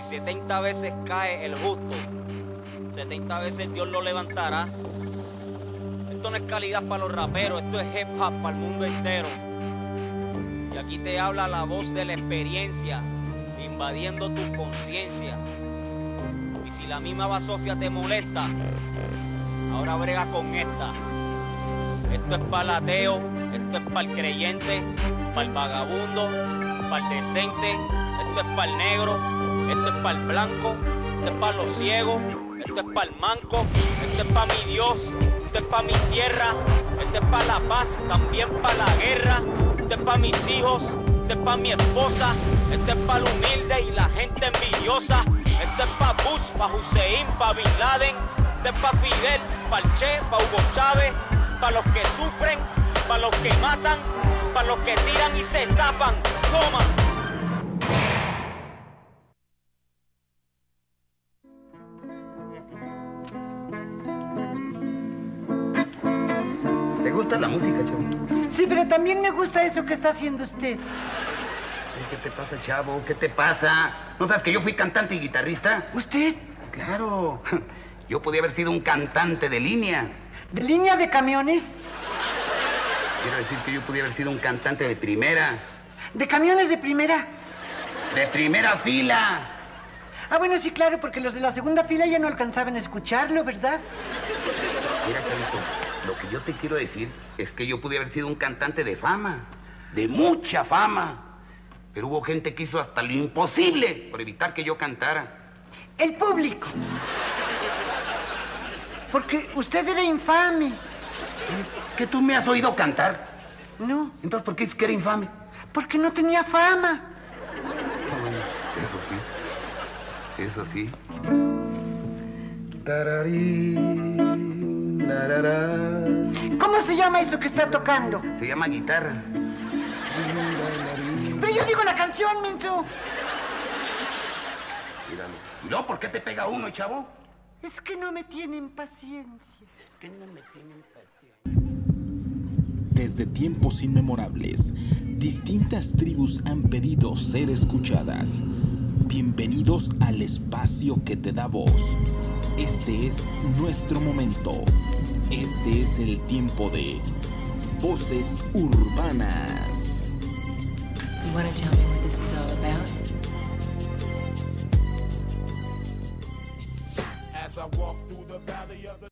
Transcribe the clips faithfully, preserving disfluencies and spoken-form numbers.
setenta veces cae el justo, setenta veces Dios lo levantará. Esto no es calidad para los raperos, esto es hip hop para el mundo entero. Y aquí te habla la voz de la experiencia, invadiendo tu conciencia. Y si la misma basofia te molesta, ahora brega con esta. Esto es para el ateo, esto es para el creyente, para el vagabundo, para el decente, esto es para el negro, esto es para el blanco, esto es para los ciegos, esto es para el manco, esto es para mi Dios, esto es para mi tierra, esto es para la paz, también para la guerra, esto es para mis hijos, esto es para mi esposa, esto es para el humilde y la gente envidiosa, esto es para Bush, para Hussein, para Bin Laden, esto es para Fidel, para el Che, para Hugo Chávez, para los que sufren, para los que matan, para los que tiran y se tapan. Toma. ¿Te gusta la música, chavo? Sí, pero también me gusta eso que está haciendo usted. ¿Qué te pasa, chavo? ¿Qué te pasa? ¿No sabes que yo fui cantante y guitarrista? ¿Usted? Claro. Yo podía haber sido un cantante de línea. ¿De línea de camiones? Quiero decir que yo podía haber sido un cantante de primera. ¿De camiones de primera? ¡De primera fila! Ah, bueno, sí, claro, porque los de la segunda fila ya no alcanzaban a escucharlo, ¿verdad? Mira, chavito, lo que yo te quiero decir es que yo pude haber sido un cantante de fama, de mucha fama. Pero hubo gente que hizo hasta lo imposible por evitar que yo cantara. El público. Porque usted era infame. ¿Que tú me has oído cantar? No. Entonces, ¿por qué dices que era infame? Porque no tenía fama. Ah, bueno, eso sí. Eso sí. ¿Cómo se llama eso que está tocando? Se llama guitarra. Pero yo digo la canción, menso. Míralo. ¿Y luego por qué te pega uno, chavo? Es que no me tienen paciencia. Es que no me tienen paciencia. Desde tiempos inmemorables, distintas tribus han pedido ser escuchadas. Bienvenidos al espacio que te da voz. Este es nuestro momento. Este es el tiempo de Voces Urbanas. You want to tell me what this is all about? As I walk through the valley of the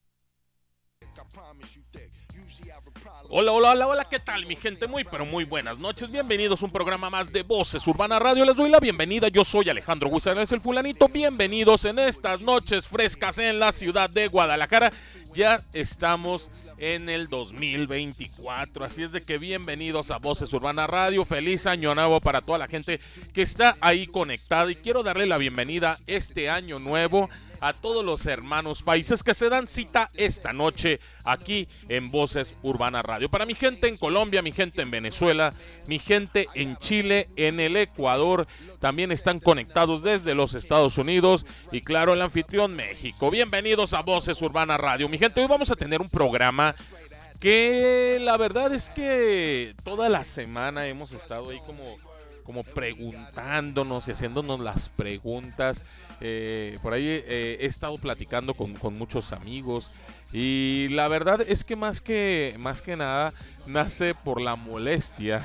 Hola, hola, hola, hola, ¿qué tal, mi gente? Muy, pero muy buenas noches. Bienvenidos a un programa más de Voces Urbana Radio. Les doy la bienvenida. Yo soy Alejandro Huizarres, el fulanito. Bienvenidos en estas noches frescas en la ciudad de Guadalajara. Ya estamos en el dos mil veinticuatro, así es de que bienvenidos a Voces Urbana Radio. Feliz año nuevo para toda la gente que está ahí conectada. Y quiero darle la bienvenida este año nuevo a todos los hermanos países que se dan cita esta noche aquí en Voces Urbana Radio. Para mi gente en Colombia, mi gente en Venezuela, mi gente en Chile, en el Ecuador, también están conectados desde los Estados Unidos y claro, el anfitrión México. Bienvenidos a Voces Urbana Radio. Mi gente, hoy vamos a tener un programa que la verdad es que toda la semana hemos estado ahí como... como preguntándonos y haciéndonos las preguntas. Eh, por ahí eh, he estado platicando con, con muchos amigos y la verdad es que más que, más que nada nace por la molestia.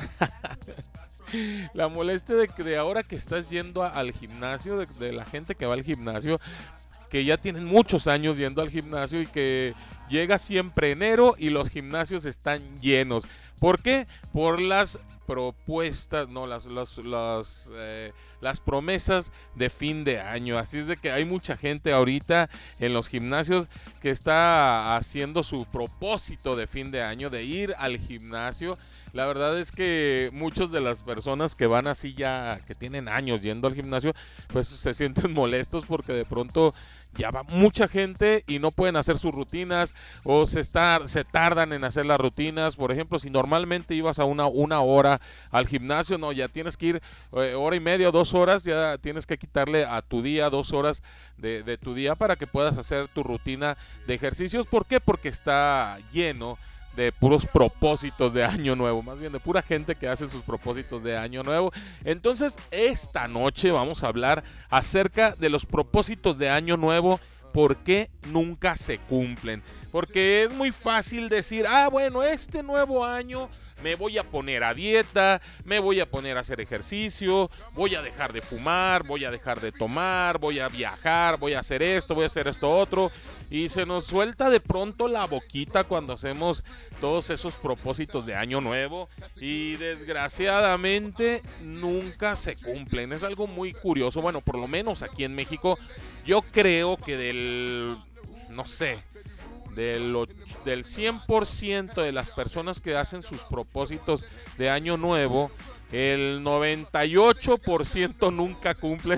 La molestia de que de ahora que estás yendo a, al gimnasio, de, de la gente que va al gimnasio, que ya tienen muchos años yendo al gimnasio y que llega siempre enero y los gimnasios están llenos. ¿Por qué? Por las propuestas, no, las, las, las, eh, las promesas de fin de año. Así es de que hay mucha gente ahorita en los gimnasios que está haciendo su propósito de fin de año de ir al gimnasio. La verdad es que muchas de las personas que van así ya, que tienen años yendo al gimnasio, pues se sienten molestos porque de pronto ya va mucha gente y no pueden hacer sus rutinas o se, está, se tardan en hacer las rutinas. Por ejemplo, si normalmente ibas a una, una hora al gimnasio, no, ya tienes que ir eh, hora y media, dos horas, ya tienes que quitarle a tu día dos horas de, de tu día para que puedas hacer tu rutina de ejercicios. ¿Por qué? Porque está lleno de puros propósitos de año nuevo, más bien de pura gente que hace sus propósitos de año nuevo. Entonces, esta noche vamos a hablar acerca de los propósitos de año nuevo, por qué nunca se cumplen. Porque es muy fácil decir, ah, bueno, este nuevo año me voy a poner a dieta, me voy a poner a hacer ejercicio, voy a dejar de fumar, voy a dejar de tomar, voy a viajar, voy a hacer esto, voy a hacer esto otro. Y se nos suelta de pronto la boquita cuando hacemos todos esos propósitos de año nuevo y desgraciadamente nunca se cumplen. Es algo muy curioso. Bueno, por lo menos aquí en México, yo creo que del, no sé, del, del cien por ciento de las personas que hacen sus propósitos de año nuevo, el noventa y ocho por ciento nunca cumplen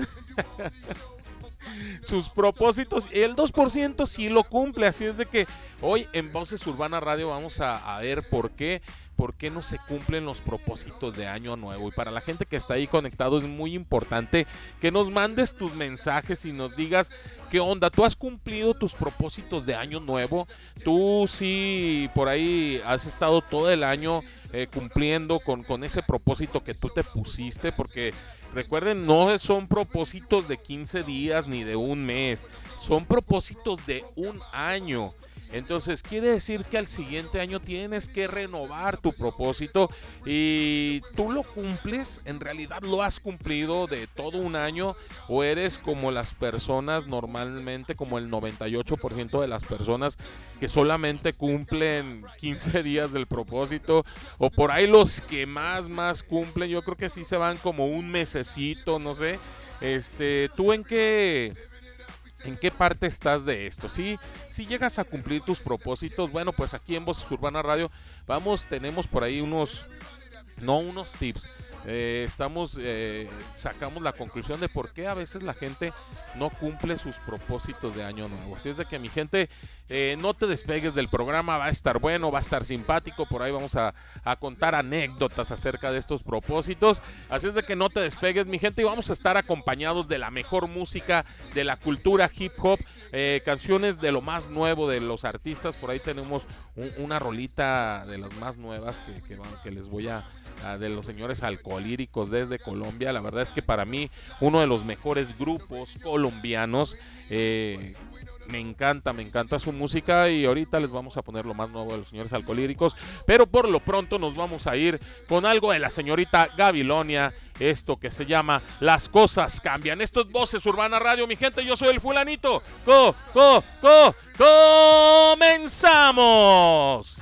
sus propósitos, el dos por ciento sí lo cumple. Así es de que hoy en Voces Urbana Radio vamos a, a ver por qué por qué no se cumplen los propósitos de año nuevo. Y para la gente que está ahí conectado es muy importante que nos mandes tus mensajes y nos digas qué onda, ¿tú has cumplido tus propósitos de año nuevo? Tú sí por ahí has estado todo el año eh, cumpliendo con, con ese propósito que tú te pusiste, porque recuerden, no son propósitos de quince días ni de un mes, son propósitos de un año. Entonces quiere decir que al siguiente año tienes que renovar tu propósito y tú lo cumples, en realidad lo has cumplido de todo un año, o eres como las personas normalmente, como el noventa y ocho por ciento de las personas que solamente cumplen quince días del propósito, o por ahí los que más más cumplen, yo creo que sí se van como un mesecito, no sé. Este, ¿tú en qué ¿En qué parte estás de esto? Si, si llegas a cumplir tus propósitos, bueno, pues aquí en Voces Urbana Radio vamos, tenemos por ahí unos, no unos tips, eh, estamos, eh, sacamos la conclusión de por qué a veces la gente no cumple sus propósitos de año nuevo. Así es de que, mi gente, eh, no te despegues del programa, va a estar bueno, va a estar simpático, por ahí vamos a, a contar anécdotas acerca de estos propósitos. Así es de que no te despegues, mi gente, y vamos a estar acompañados de la mejor música, de la cultura hip hop, eh, canciones de lo más nuevo de los artistas. Por ahí tenemos un, una rolita de las más nuevas que, que, que les voy a, a de los señores Alcolíricos desde Colombia. La verdad es que para mí uno de los mejores grupos colombianos. eh, Me encanta, me encanta su música, y ahorita les vamos a poner lo más nuevo de los señores Alcolíricos, pero por lo pronto nos vamos a ir con algo de la señorita Gabilonia, esto que se llama Las Cosas Cambian. Esto es Voces Urbana Radio, mi gente, yo soy el fulanito. ¡Co, co, co, comenzamos!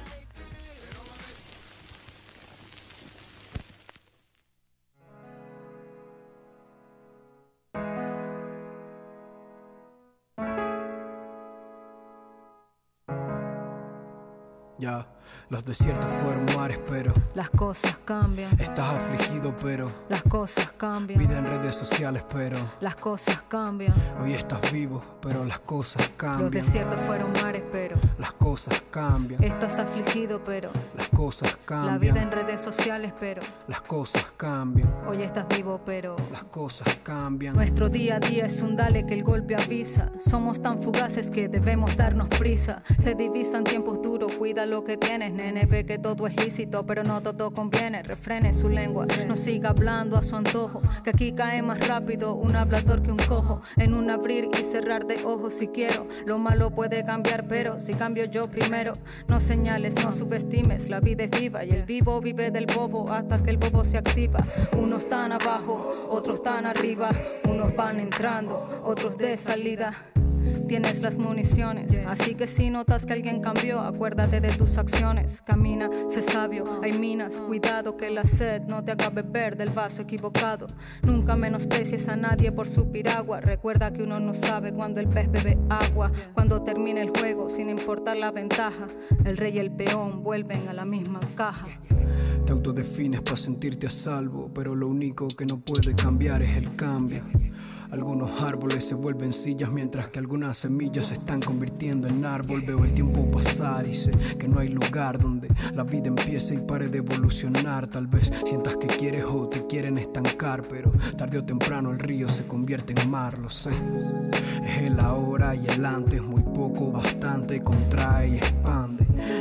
Ya, los desiertos fueron mares, pero las cosas cambian. Estás afligido, pero las cosas cambian. Vida en redes sociales, pero las cosas cambian. Hoy estás vivo, pero las cosas cambian. Los desiertos fueron mares, pero las cosas cambian. Estás afligido, pero las cosas cambian. La vida en redes sociales, pero las cosas cambian. Hoy estás vivo, pero las cosas cambian. Nuestro día a día es un dale que el golpe avisa. Somos tan fugaces que debemos darnos prisa. Se divisan tiempos duros, cuida lo que tienes, nene, ve que todo es lícito, pero no todo conviene. Refrene su lengua, no siga hablando a su antojo, que aquí cae más rápido un hablador que un cojo. En un abrir y cerrar de ojos, si quiero, lo malo puede cambiar, pero si cambio yo primero. No señales, no subestimes, la vida es viva y el vivo vive del bobo hasta que el bobo se activa. Unos están abajo, otros están arriba, unos van entrando, otros de salida. Tienes las municiones, así que si notas que alguien cambió, acuérdate de tus acciones. Camina, sé sabio, hay minas, cuidado que la sed no te haga beber del vaso equivocado. Nunca menosprecies a nadie por su piragua. Recuerda que uno no sabe cuando el pez bebe agua. Cuando termine el juego, sin importar la ventaja, el rey y el peón vuelven a la misma caja. Te autodefines para sentirte a salvo, pero lo único que no puede cambiar es el cambio. Algunos árboles se vuelven sillas, mientras que algunas semillas se están convirtiendo en árbol. Veo el tiempo pasar y sé que no hay lugar donde la vida empiece y pare de evolucionar. Tal vez sientas que quieres o te quieren estancar, pero tarde o temprano el río se convierte en mar, lo sé. Es el ahora y el antes, muy poco, bastante, contrae y expande.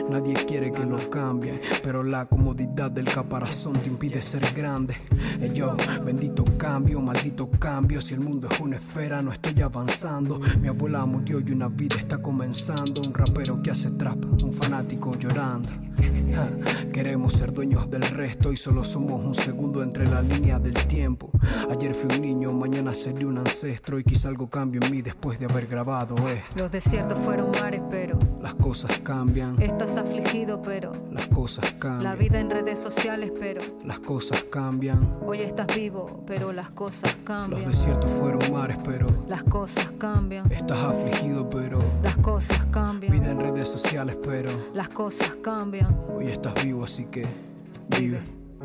Nadie quiere que lo cambie, pero la comodidad del caparazón te impide ser grande. Hey yo, bendito cambio, maldito cambio. Si el mundo es una esfera, no estoy avanzando. Mi abuela murió y una vida está comenzando. Un rapero que hace trap, un fanático llorando. Ja, queremos ser dueños del resto y solo somos un segundo entre la línea del tiempo. Ayer fui un niño, mañana seré un ancestro y quizá algo cambie en mí después de haber grabado esto. Los desiertos fueron mares, pero las cosas cambian. Estás afligido, pero las cosas cambian. La vida en redes sociales, pero las cosas cambian. Hoy estás vivo, pero las cosas cambian. Los desiertos fueron mares, pero las cosas cambian. Estás afligido, pero las cosas cambian. Vida en redes sociales, pero las cosas cambian. Hoy estás vivo, así que vive.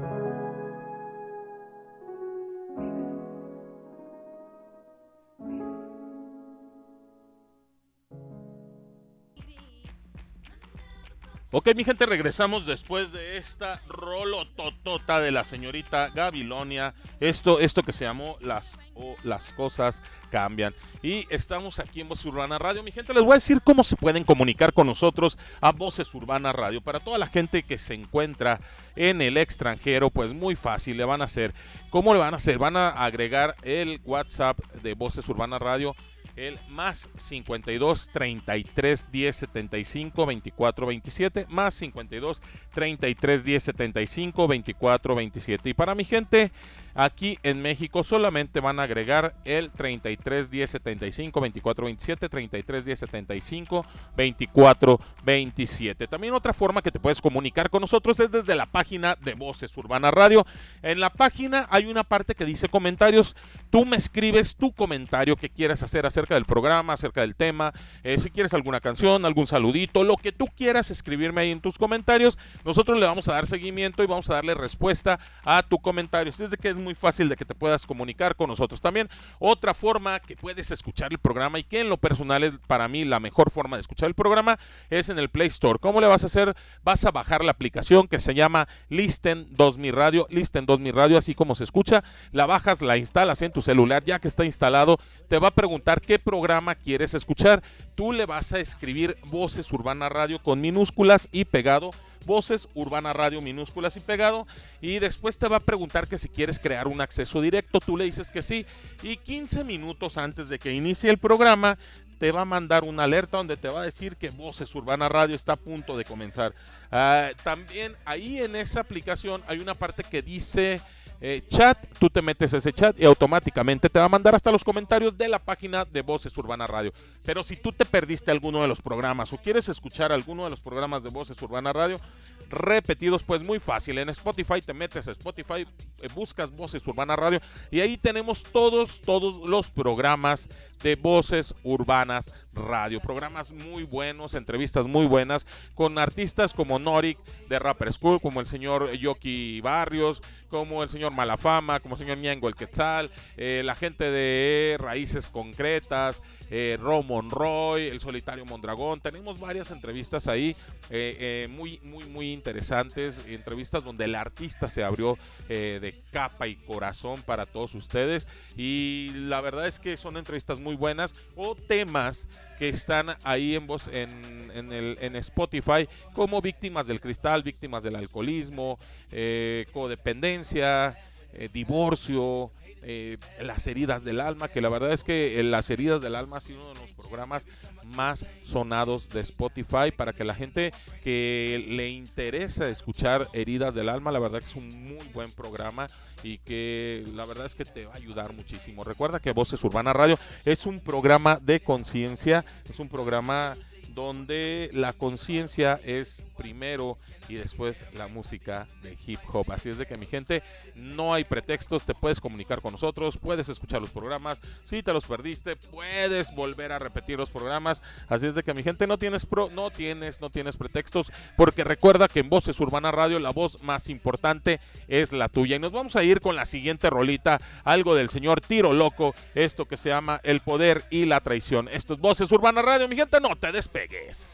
Ok, mi gente, regresamos después de esta rolototota de la señorita Gabilonia. Esto, esto que se llamó Las, oh, las Cosas Cambian. Y estamos aquí en Voces Urbana Radio. Mi gente, les voy a decir cómo se pueden comunicar con nosotros a Voces Urbana Radio. Para toda la gente que se encuentra en el extranjero, pues muy fácil, le van a hacer. ¿Cómo le van a hacer? Van a agregar el WhatsApp de Voces Urbana Radio, el más cincuenta y dos, treinta y tres, diez, setenta y cinco, veinticuatro, veintisiete, más cincuenta y dos, treinta y tres, diez, setenta y cinco, veinticuatro, veintisiete. Y para mi gente aquí en México solamente van a agregar el treinta y tres, diez, setenta y cinco, veinticuatro, veintisiete, treinta y tres, diez, setenta y cinco, veinticuatro, veintisiete. También otra forma que te puedes comunicar con nosotros es desde la página de Voces Urbana Radio. En la página hay una parte que dice comentarios. Tú me escribes tu comentario que quieras hacer acerca del programa, acerca del tema, eh, si quieres alguna canción, algún saludito, lo que tú quieras escribirme ahí en tus comentarios. Nosotros le vamos a dar seguimiento y vamos a darle respuesta a tu comentario. Desde que es muy fácil de que te puedas comunicar con nosotros. También otra forma que puedes escuchar el programa y que en lo personal es para mí la mejor forma de escuchar el programa es en el Play Store. ¿Cómo le vas a hacer? Vas a bajar la aplicación que se llama Listen dos Mi Radio, Listen dos Mi Radio, así como se escucha. La bajas, la instalas en tu celular. Ya que está instalado, te va a preguntar qué programa quieres escuchar. Tú le vas a escribir Voces Urbana Radio con minúsculas y pegado, Voces Urbana Radio minúsculas y pegado, y después te va a preguntar que si quieres crear un acceso directo. Tú le dices que sí, y quince minutos antes de que inicie el programa te va a mandar una alerta donde te va a decir que Voces Urbana Radio está a punto de comenzar. Uh, también ahí en esa aplicación hay una parte que dice Eh, chat. Tú te metes a ese chat y automáticamente te va a mandar hasta los comentarios de la página de Voces Urbana Radio. Pero si tú te perdiste alguno de los programas o quieres escuchar alguno de los programas de Voces Urbana Radio repetidos, pues muy fácil. En Spotify te metes a Spotify, eh, buscas Voces Urbana Radio y ahí tenemos todos, todos los programas de Voces Urbanas Radio. Programas muy buenos, entrevistas muy buenas con artistas como Norik de Rapper School, como el señor Yoki Barrios, como el señor Malafama, como el señor Ñengo el Quetzal, eh, la gente de Raíces Concretas, eh, Ro Monroy, el Solitario Mondragón. Tenemos varias entrevistas ahí eh, eh, muy, muy, muy interesantes, entrevistas donde el artista se abrió eh, de capa y corazón para todos ustedes, y la verdad es que son entrevistas muy buenas o temas que están ahí en, voz, en, en, el, en Spotify, como Víctimas del Cristal, Víctimas del Alcoholismo, eh, Codependencia, eh, Divorcio, eh, Las Heridas del Alma, que la verdad es que eh, Las Heridas del Alma ha sido uno de los programas más sonados de Spotify. Para que la gente que le interesa escuchar Heridas del Alma, la verdad que es un muy buen programa y que la verdad es que te va a ayudar muchísimo. Recuerda que Voces Urbana Radio es un programa de conciencia, es un programa donde la conciencia es primero y después la música de hip hop. Así es de que, mi gente, no hay pretextos, te puedes comunicar con nosotros, puedes escuchar los programas. Si te los perdiste, puedes volver a repetir los programas. Así es de que, mi gente, no tienes pro, no tienes, no tienes pretextos, porque recuerda que en Voces Urbana Radio la voz más importante es la tuya. Y nos vamos a ir con la siguiente rolita, algo del señor Tiro Loco, esto que se llama El Poder y la Traición. Esto es Voces Urbana Radio, mi gente, no te despegues.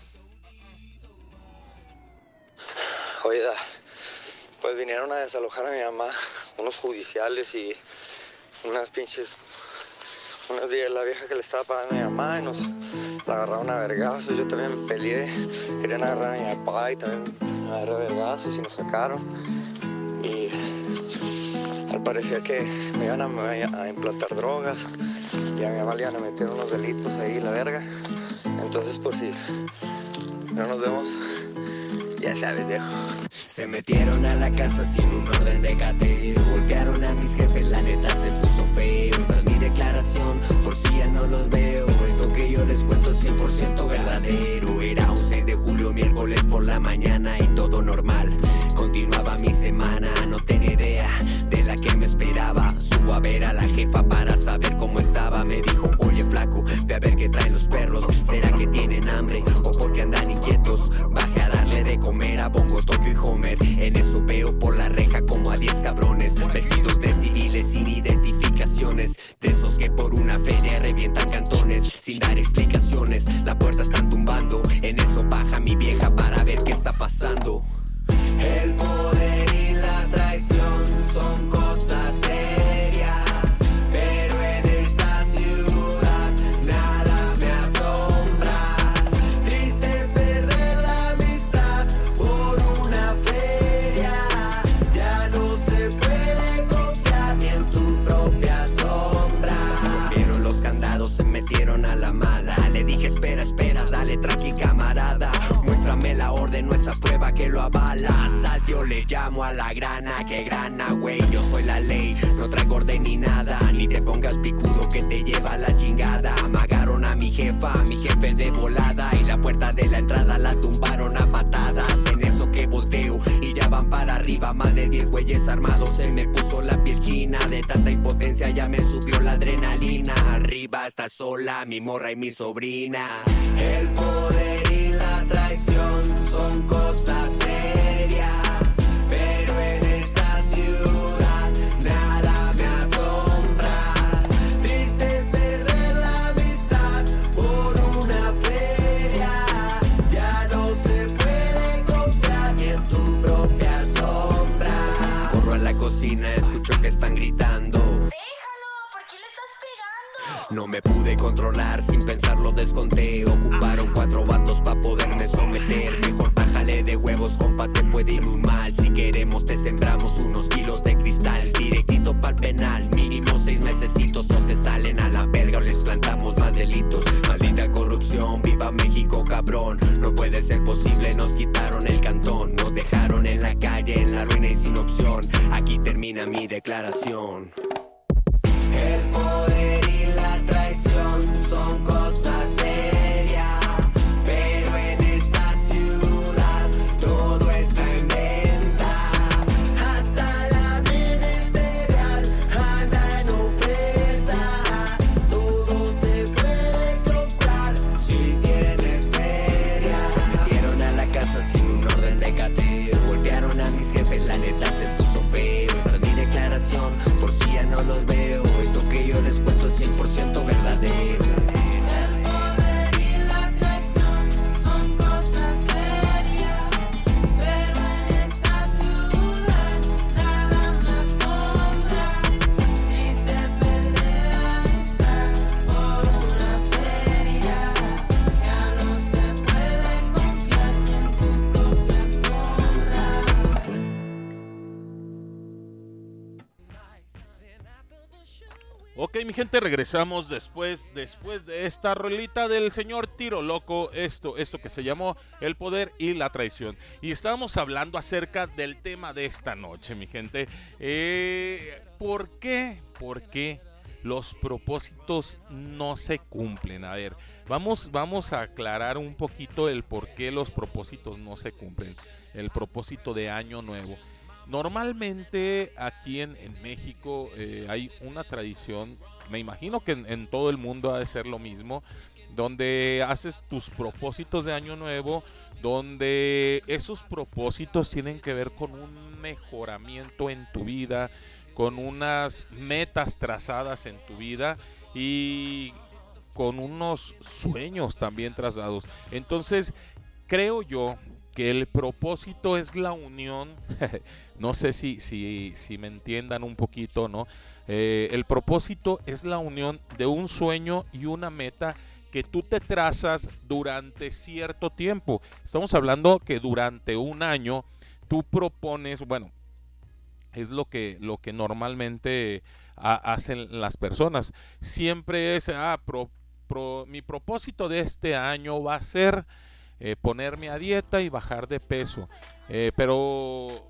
Oiga, pues vinieron a desalojar a mi mamá, unos judiciales y unas pinches, unas la vieja que le estaba pagando a mi mamá, y nos, la agarraron a vergazos, yo también me peleé, querían agarrar a mi papá y también me agarré a vergazos y nos sacaron. Y al parecer que me iban a, a implantar drogas y a mi mamá le iban a meter unos delitos ahí, la verga. Entonces, por si no nos vemos, ya sabes, viejo. Se metieron a la casa sin un orden de cateo. Golpearon a mis jefes, la neta se puso feo. Esa es mi declaración, por si ya no los veo. Esto que yo les cuento es cien por ciento verdadero. Era un seis de julio, miércoles por la mañana y todo normal. Continuaba mi semana, no tenía idea de la que me esperaba. Subo a ver a la jefa para saber cómo estaba. Me dijo, oye flaco, ve a ver qué traen los perros. ¿Será que tienen hambre o porque andan inquietos? Bajé a darle de comer a Bongo, Tokio y Homer. En eso veo por la reja como a diez cabrones vestidos de civiles sin identificaciones, de esos que por una feria revientan cantones sin dar explicaciones. La puerta están tumbando, en eso baja mi vieja para ver qué está pasando. El poder y la traición son cosas serias, pero en esta ciudad nada me asombra. Triste perder la amistad por una feria, ya no se puede confiar ni en tu propia sombra. Rompieron los candados, se metieron a la mala. Le dije espera, espera, dale tranqui camarada. Muéstrame la orden, no esa prueba que lo avala. Sal, yo le llamo a la grana, que grana, güey, yo soy la ley. No traigo orden ni nada, ni te pongas picudo que te lleva la chingada. Amagaron a mi jefa, a mi jefe de volada. Y la puerta de la entrada la tumbaron a patadas. En eso que volteo y ya van para arriba. Más de diez güeyes armados, se me puso la piel china. De tanta impotencia ya me subió la adrenalina. Arriba está sola mi morra y mi sobrina. El poder y la traición son cosas serias, pero en esta ciudad nada me asombra. Triste perder la amistad por una feria, ya no se puede confiar ni en tu propia sombra. Corro a la cocina, escucho que están gritando. No me pude controlar, sin pensarlo desconté. Ocuparon cuatro vatos pa' poderme someter. Mejor bájale de huevos, compa, te puede ir muy mal. Si queremos te sembramos unos kilos de cristal. Directito pa'l penal, mínimo seis mesecitos. O se salen a la verga o les plantamos más delitos. Maldita corrupción, viva México, cabrón. No puede ser posible, nos quitaron el cantón. Nos dejaron en la calle, en la ruina y sin opción. Aquí termina mi declaración. El poder y la traición son cosas serias, pero en esta ciudad todo está en venta. Hasta la ministerial anda en oferta. Todo se puede comprar si tienes feria. Se metieron a la casa sin un orden de cateo. Golpearon a mis jefes, la neta se puso feo. Esa es mi declaración, por si ya no los veo. Esto que yo les cuento es cien por ciento verdadero. El poder y la traición son cosas serias, pero en esta ciudad nada me asombra. Triste perder la amistad por una feria, ya no se puede confiar ni en tu propia sombra. Ok, mi gente, regresamos después, después de esta rolita del señor Tiro Loco, esto, esto que se llamó El Poder y la Traición. Y estábamos hablando acerca del tema de esta noche, mi gente. Eh, ¿Por qué? ¿Por qué los propósitos no se cumplen? A ver, vamos, vamos a aclarar un poquito el por qué los propósitos no se cumplen. El propósito de Año Nuevo. Normalmente aquí en, en México eh, hay una tradición, me imagino que en, en todo el mundo ha de ser lo mismo, donde haces tus propósitos de Año Nuevo, donde esos propósitos tienen que ver con un mejoramiento en tu vida, con unas metas trazadas en tu vida y con unos sueños también trazados. Entonces, creo yo que el propósito es la unión, no sé si, si, si me entiendan un poquito, ¿no? Eh, el propósito es la unión de un sueño y una meta que tú te trazas durante cierto tiempo. Estamos hablando que durante un año tú propones, bueno, es lo que, lo que normalmente a, hacen las personas. Siempre es, ah, pro, pro, mi propósito de este año va a ser eh, ponerme a dieta y bajar de peso. Eh, pero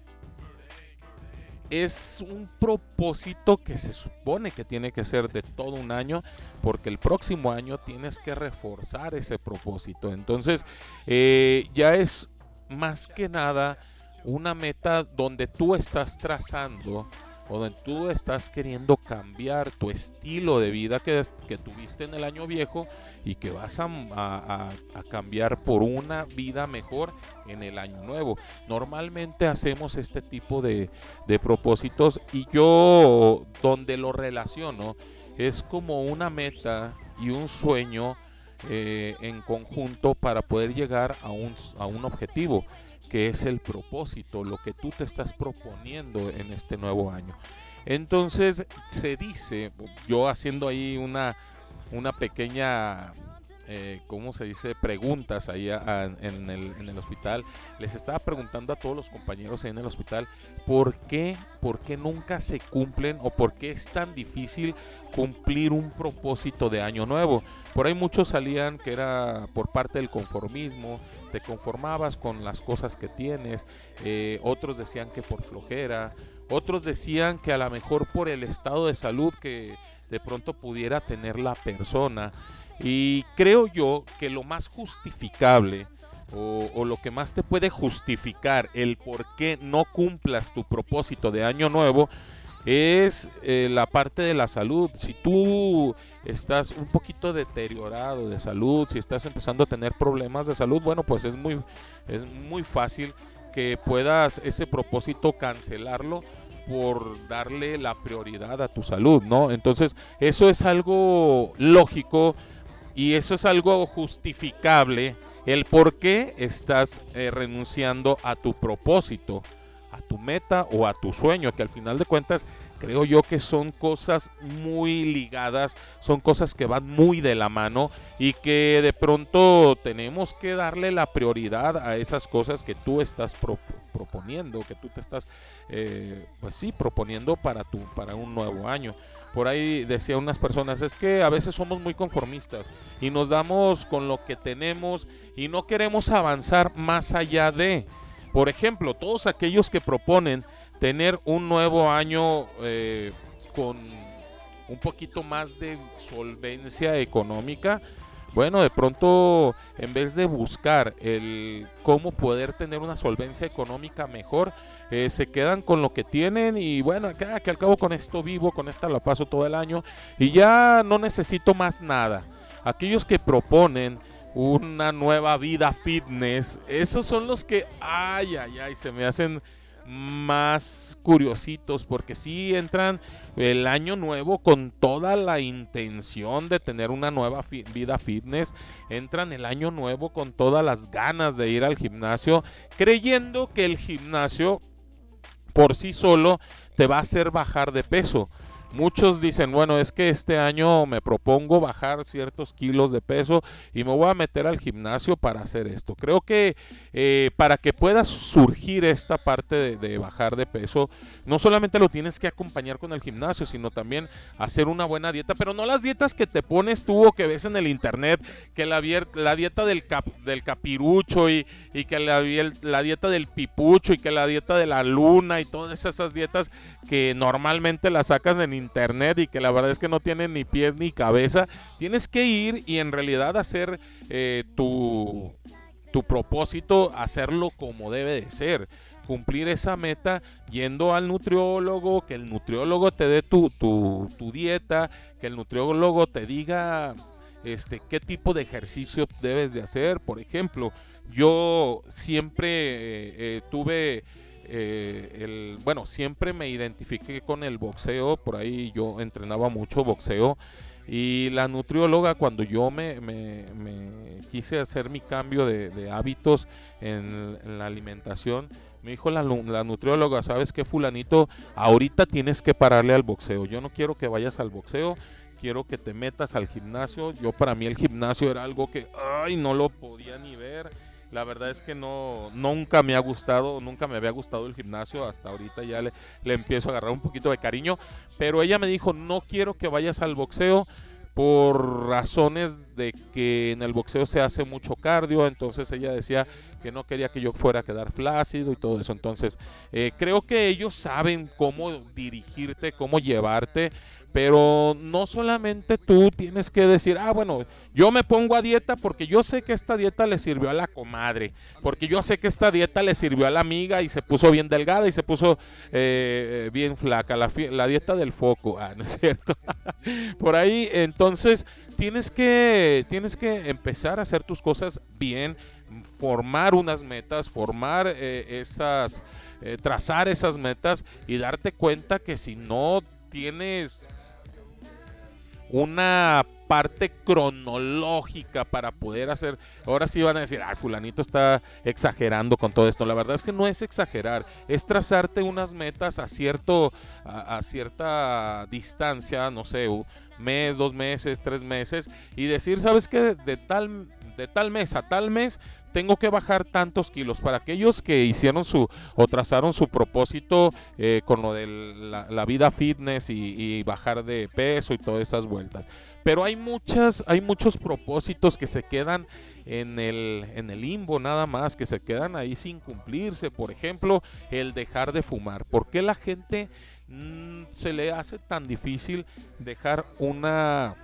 es un propósito que se supone que tiene que ser de todo un año, porque el próximo año tienes que reforzar ese propósito. Entonces, eh, ya es más que nada una meta donde tú estás trazando o donde tú estás queriendo cambiar tu estilo de vida que, que tuviste en el año viejo y que vas a, a, a cambiar por una vida mejor en el año nuevo. Normalmente hacemos este tipo de, de propósitos, y yo donde lo relaciono es como una meta y un sueño eh, en conjunto para poder llegar a un, a un objetivo, que es el propósito, lo que tú te estás proponiendo en este nuevo año. Entonces se dice, yo haciendo ahí una, una pequeña, eh, ¿cómo se dice? Preguntas ahí a, a, en, el, en el hospital. Les estaba preguntando a todos los compañeros ahí en el hospital, ¿por qué, por qué nunca se cumplen o por qué es tan difícil cumplir un propósito de año nuevo? Por ahí muchos salían que era por parte del conformismo, te conformabas con las cosas que tienes, eh, otros decían que por flojera, otros decían que a lo mejor por el estado de salud que de pronto pudiera tener la persona. Y creo yo que lo más justificable o, o lo que más te puede justificar el por qué no cumplas tu propósito de año nuevo es eh, la parte de la salud. Si tú estás un poquito deteriorado de salud, si estás empezando a tener problemas de salud, bueno, pues es muy, es muy fácil que puedas ese propósito cancelarlo por darle la prioridad a tu salud, ¿no? Entonces, eso es algo lógico y eso es algo justificable, el por qué estás eh, renunciando a tu propósito, a tu meta o a tu sueño, que al final de cuentas creo yo que son cosas muy ligadas, son cosas que van muy de la mano y que de pronto tenemos que darle la prioridad a esas cosas que tú estás pro proponiendo, que tú te estás, eh, pues sí, proponiendo para, tu, para un nuevo año. Por ahí decían unas personas, es que a veces somos muy conformistas y nos damos con lo que tenemos y no queremos avanzar más allá de... Por ejemplo, todos aquellos que proponen tener un nuevo año eh, con un poquito más de solvencia económica, bueno, de pronto en vez de buscar el cómo poder tener una solvencia económica mejor, eh, se quedan con lo que tienen y bueno, acá que al cabo con esto vivo, con esta la paso todo el año y ya no necesito más nada. Aquellos que proponen una nueva vida fitness, esos son los que, ay, ay, ay, se me hacen más curiositos, porque sí entran el año nuevo con toda la intención de tener una nueva fi vida fitness, entran el año nuevo con todas las ganas de ir al gimnasio, creyendo que el gimnasio por sí solo te va a hacer bajar de peso. Muchos dicen, bueno, es que este año me propongo bajar ciertos kilos de peso y me voy a meter al gimnasio para hacer esto. Creo que eh, para que pueda surgir esta parte de, de bajar de peso, no solamente lo tienes que acompañar con el gimnasio, sino también hacer una buena dieta, pero no las dietas que te pones tú o que ves en el internet, que la, la dieta del, cap, del capirucho y, y que la, la dieta del pipucho y que la dieta de la luna y todas esas dietas que normalmente las sacas en internet y que la verdad es que no tienen ni pies ni cabeza. Tienes que ir y en realidad hacer eh, tu, tu propósito, hacerlo como debe de ser, cumplir esa meta yendo al nutriólogo, que el nutriólogo te dé tu, tu, tu dieta, que el nutriólogo te diga este, qué tipo de ejercicio debes de hacer. Por ejemplo, yo siempre eh, eh, tuve Eh, el, bueno, siempre me identifiqué con el boxeo, por ahí yo entrenaba mucho boxeo y la nutrióloga cuando yo me, me, me quise hacer mi cambio de, de hábitos en, en la alimentación, me dijo la, la nutrióloga, ¿sabes qué, fulanito? Ahorita tienes que pararle al boxeo, yo no quiero que vayas al boxeo, quiero que te metas al gimnasio. Yo para mí el gimnasio era algo que, ay, no lo podía ni ver. La verdad es que no, nunca me ha gustado, nunca me había gustado el gimnasio. Hasta ahorita ya le, le empiezo a agarrar un poquito de cariño. Pero ella me dijo, no quiero que vayas al boxeo por razones de que en el boxeo se hace mucho cardio. Entonces ella decía que no quería que yo fuera a quedar flácido y todo eso. Entonces eh, creo que ellos saben cómo dirigirte, cómo llevarte. Pero no solamente tú tienes que decir, ah, bueno, yo me pongo a dieta porque yo sé que esta dieta le sirvió a la comadre, porque yo sé que esta dieta le sirvió a la amiga y se puso bien delgada y se puso eh, bien flaca, la, la dieta del foco, ah, ¿no es cierto? Por ahí, entonces, tienes que, tienes que empezar a hacer tus cosas bien, formar unas metas, formar eh, esas, eh, trazar esas metas y darte cuenta que si no tienes una parte cronológica para poder hacer, ahora sí van a decir, ay, fulanito está exagerando con todo esto. La verdad es que no es exagerar, es trazarte unas metas a cierto, a, a cierta distancia, no sé, un mes, dos meses, tres meses, y decir, ¿sabes qué? De tal, de tal mes a tal mes tengo que bajar tantos kilos. Para aquellos que hicieron su o trazaron su propósito eh, con lo de la, la vida fitness y, y bajar de peso y todas esas vueltas. Pero hay muchas, hay muchos propósitos que se quedan en el, en el limbo nada más, que se quedan ahí sin cumplirse. Por ejemplo, el dejar de fumar. ¿Por qué la gente mmm, se le hace tan difícil dejar una...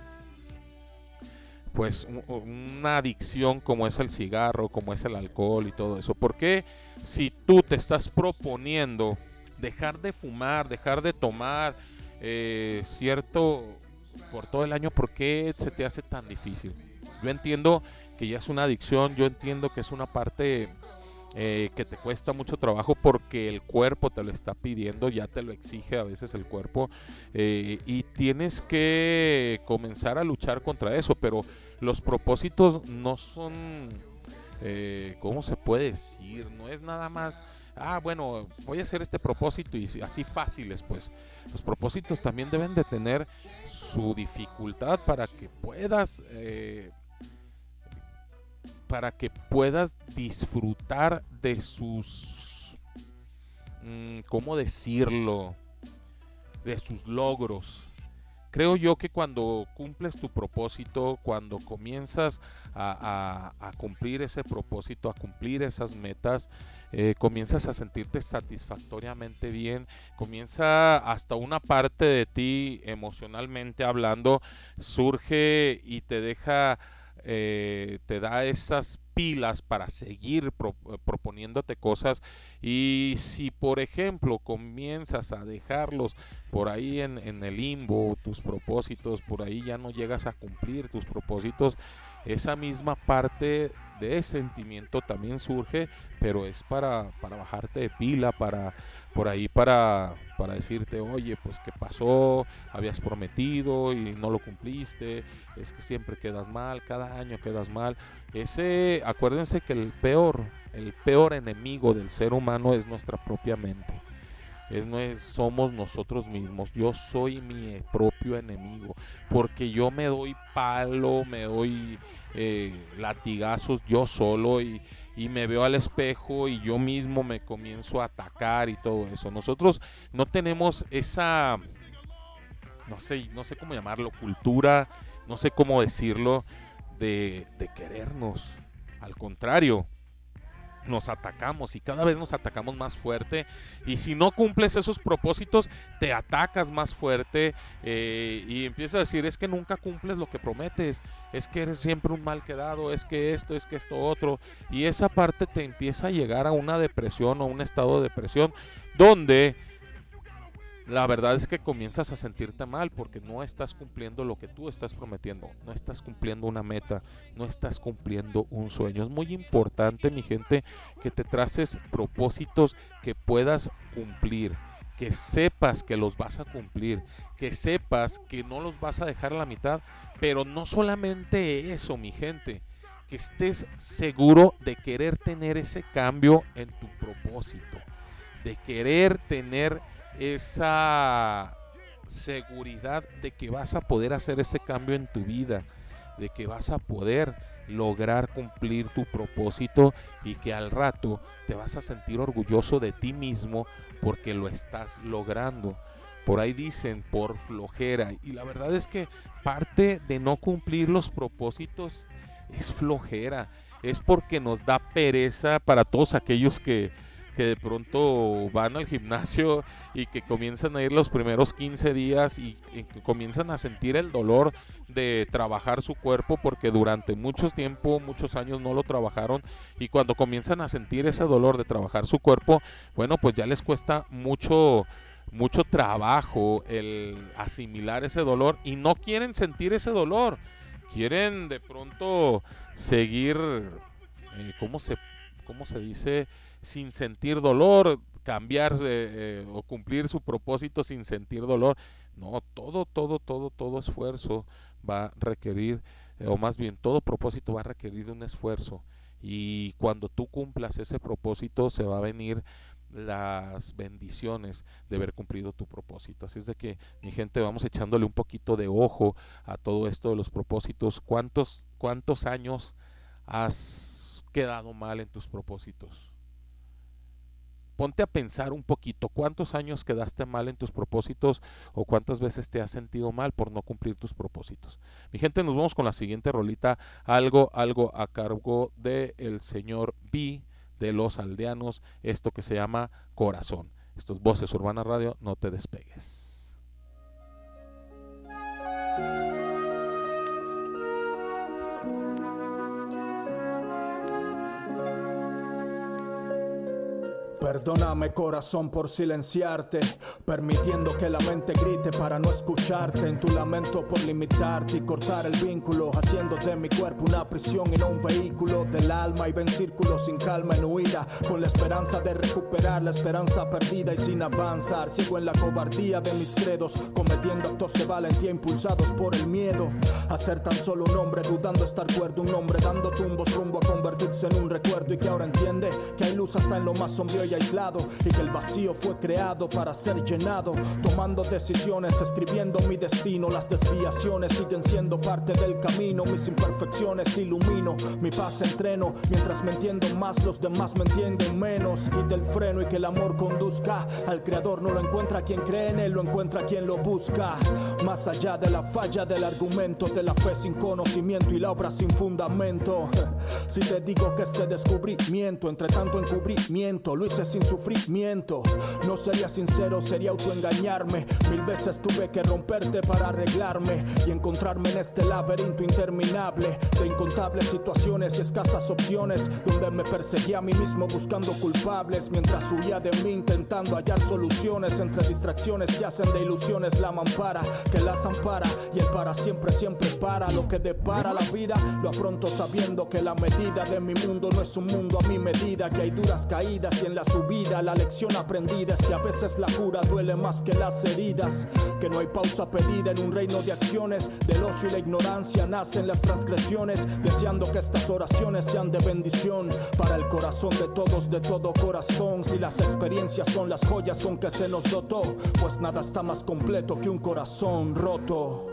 pues una adicción como es el cigarro, como es el alcohol y todo eso? Porque si tú te estás proponiendo dejar de fumar, dejar de tomar eh, cierto por todo el año, ¿por qué se te hace tan difícil? Yo entiendo que ya es una adicción, yo entiendo que es una parte eh, que te cuesta mucho trabajo porque el cuerpo te lo está pidiendo, ya te lo exige a veces el cuerpo eh, y tienes que comenzar a luchar contra eso, pero los propósitos no son, eh, ¿cómo se puede decir? No es nada más, ah, bueno, voy a hacer este propósito y así fáciles, pues. Los propósitos también deben de tener su dificultad para que puedas, eh, para que puedas disfrutar de sus, mmm, ¿cómo decirlo? De sus logros. Creo yo que cuando cumples tu propósito, cuando comienzas a, a, a cumplir ese propósito, a cumplir esas metas, eh, comienzas a sentirte satisfactoriamente bien, comienza hasta una parte de ti emocionalmente hablando, surge y te deja, eh, te da esas pilas para seguir pro, proponiéndote cosas. Y si por ejemplo comienzas a dejarlos por ahí en, en el limbo, tus propósitos, por ahí ya no llegas a cumplir tus propósitos, esa misma parte de sentimiento también surge, pero es para, para bajarte de pila, para por ahí para, para decirte, oye, pues qué pasó, habías prometido y no lo cumpliste, es que siempre quedas mal, cada año quedas mal. Ese, acuérdense que el peor, el peor enemigo del ser humano es nuestra propia mente. Es, no es, somos nosotros mismos. Yo soy mi propio enemigo, porque yo me doy palo, me doy eh, latigazos yo solo y, y me veo al espejo y yo mismo me comienzo a atacar y todo eso. Nosotros no tenemos esa, no sé, no sé cómo llamarlo, cultura, no sé cómo decirlo, de, de querernos. Al contrario, nos atacamos y cada vez nos atacamos más fuerte, y si no cumples esos propósitos te atacas más fuerte eh, y empiezas a decir, es que nunca cumples lo que prometes, es que eres siempre un mal quedado, es que esto, es que esto otro, y esa parte te empieza a llegar a una depresión o un estado de depresión donde la verdad es que comienzas a sentirte mal porque no estás cumpliendo lo que tú estás prometiendo, no estás cumpliendo una meta, no estás cumpliendo un sueño. Es muy importante, mi gente, que te traces propósitos que puedas cumplir, que sepas que los vas a cumplir, que sepas que no los vas a dejar a la mitad, pero no solamente eso, mi gente, que estés seguro de querer tener ese cambio en tu propósito, de querer tener esa seguridad de que vas a poder hacer ese cambio en tu vida, de que vas a poder lograr cumplir tu propósito y que al rato te vas a sentir orgulloso de ti mismo porque lo estás logrando. Por ahí dicen por flojera, y la verdad es que parte de no cumplir los propósitos es flojera, es porque nos da pereza. Para todos aquellos que, que de pronto van al gimnasio y que comienzan a ir los primeros quince días y, y que comienzan a sentir el dolor de trabajar su cuerpo porque durante mucho tiempo, muchos años no lo trabajaron, y cuando comienzan a sentir ese dolor de trabajar su cuerpo, bueno, pues ya les cuesta mucho mucho trabajo el asimilar ese dolor y no quieren sentir ese dolor, quieren de pronto seguir, eh, ¿cómo se, cómo se dice? Sin sentir dolor, cambiar eh, eh, o cumplir su propósito sin sentir dolor. No, todo, todo, todo, todo esfuerzo va a requerir, eh, o más bien todo propósito va a requerir un esfuerzo, y cuando tú cumplas ese propósito se va a venir las bendiciones de haber cumplido tu propósito. Así es de que, mi gente, vamos echándole un poquito de ojo a todo esto de los propósitos. ¿Cuántos, cuántos años has quedado mal en tus propósitos? Ponte a pensar un poquito, ¿cuántos años quedaste mal en tus propósitos o cuántas veces te has sentido mal por no cumplir tus propósitos? Mi gente, nos vamos con la siguiente rolita, algo, algo a cargo de el señor B de Los Aldeanos, esto que se llama Corazón. Esto es Voces Urbana Radio, no te despegues. Perdóname, corazón, por silenciarte, permitiendo que la mente grite para no escucharte. En tu lamento por limitarte y cortar el vínculo, haciendo de mi cuerpo una prisión y no un vehículo del alma. Y ven círculos sin calma en huida, con la esperanza de recuperar la esperanza perdida y sin avanzar. Sigo en la cobardía de mis credos, cometiendo actos de valentía impulsados por el miedo a ser tan solo un hombre, dudando estar cuerdo. Un hombre dando tumbos rumbo a convertirse en un recuerdo, y que ahora entiende que hay luz hasta en lo más sombrío y aislado, y que el vacío fue creado para ser llenado. Tomando decisiones, escribiendo mi destino. Las desviaciones siguen siendo parte del camino. Mis imperfecciones ilumino, mi paz entreno. Mientras me entiendo más, los demás me entienden menos. Quita el freno y que el amor conduzca al creador. No lo encuentra quien cree en él, lo encuentra quien lo busca. Más allá de la falla del argumento, de la fe sin conocimiento y la obra sin fundamento. Si te digo que este descubrimiento, entre tanto encubrimiento, lo hice sin sufrimiento, no sería sincero, sería autoengañarme. Mil veces tuve que romperte para arreglarme y encontrarme en este laberinto interminable de incontables situaciones y escasas opciones, donde me perseguía a mí mismo buscando culpables, mientras huía de mí intentando hallar soluciones entre distracciones que hacen de ilusiones la mampara que las ampara, y el para siempre siempre para. Lo que depara la vida lo afronto sabiendo que la medida de mi mundo no es un mundo a mi medida, que hay duras caídas y en la subida la lección aprendida es que a veces la cura duele más que las heridas, que no hay pausa pedida en un reino de acciones. Del ocio y la ignorancia nacen las transgresiones, deseando que estas oraciones sean de bendición para el corazón de todos, de todo corazón. Si las experiencias son las joyas con que se nos dotó, pues nada está más completo que un corazón roto.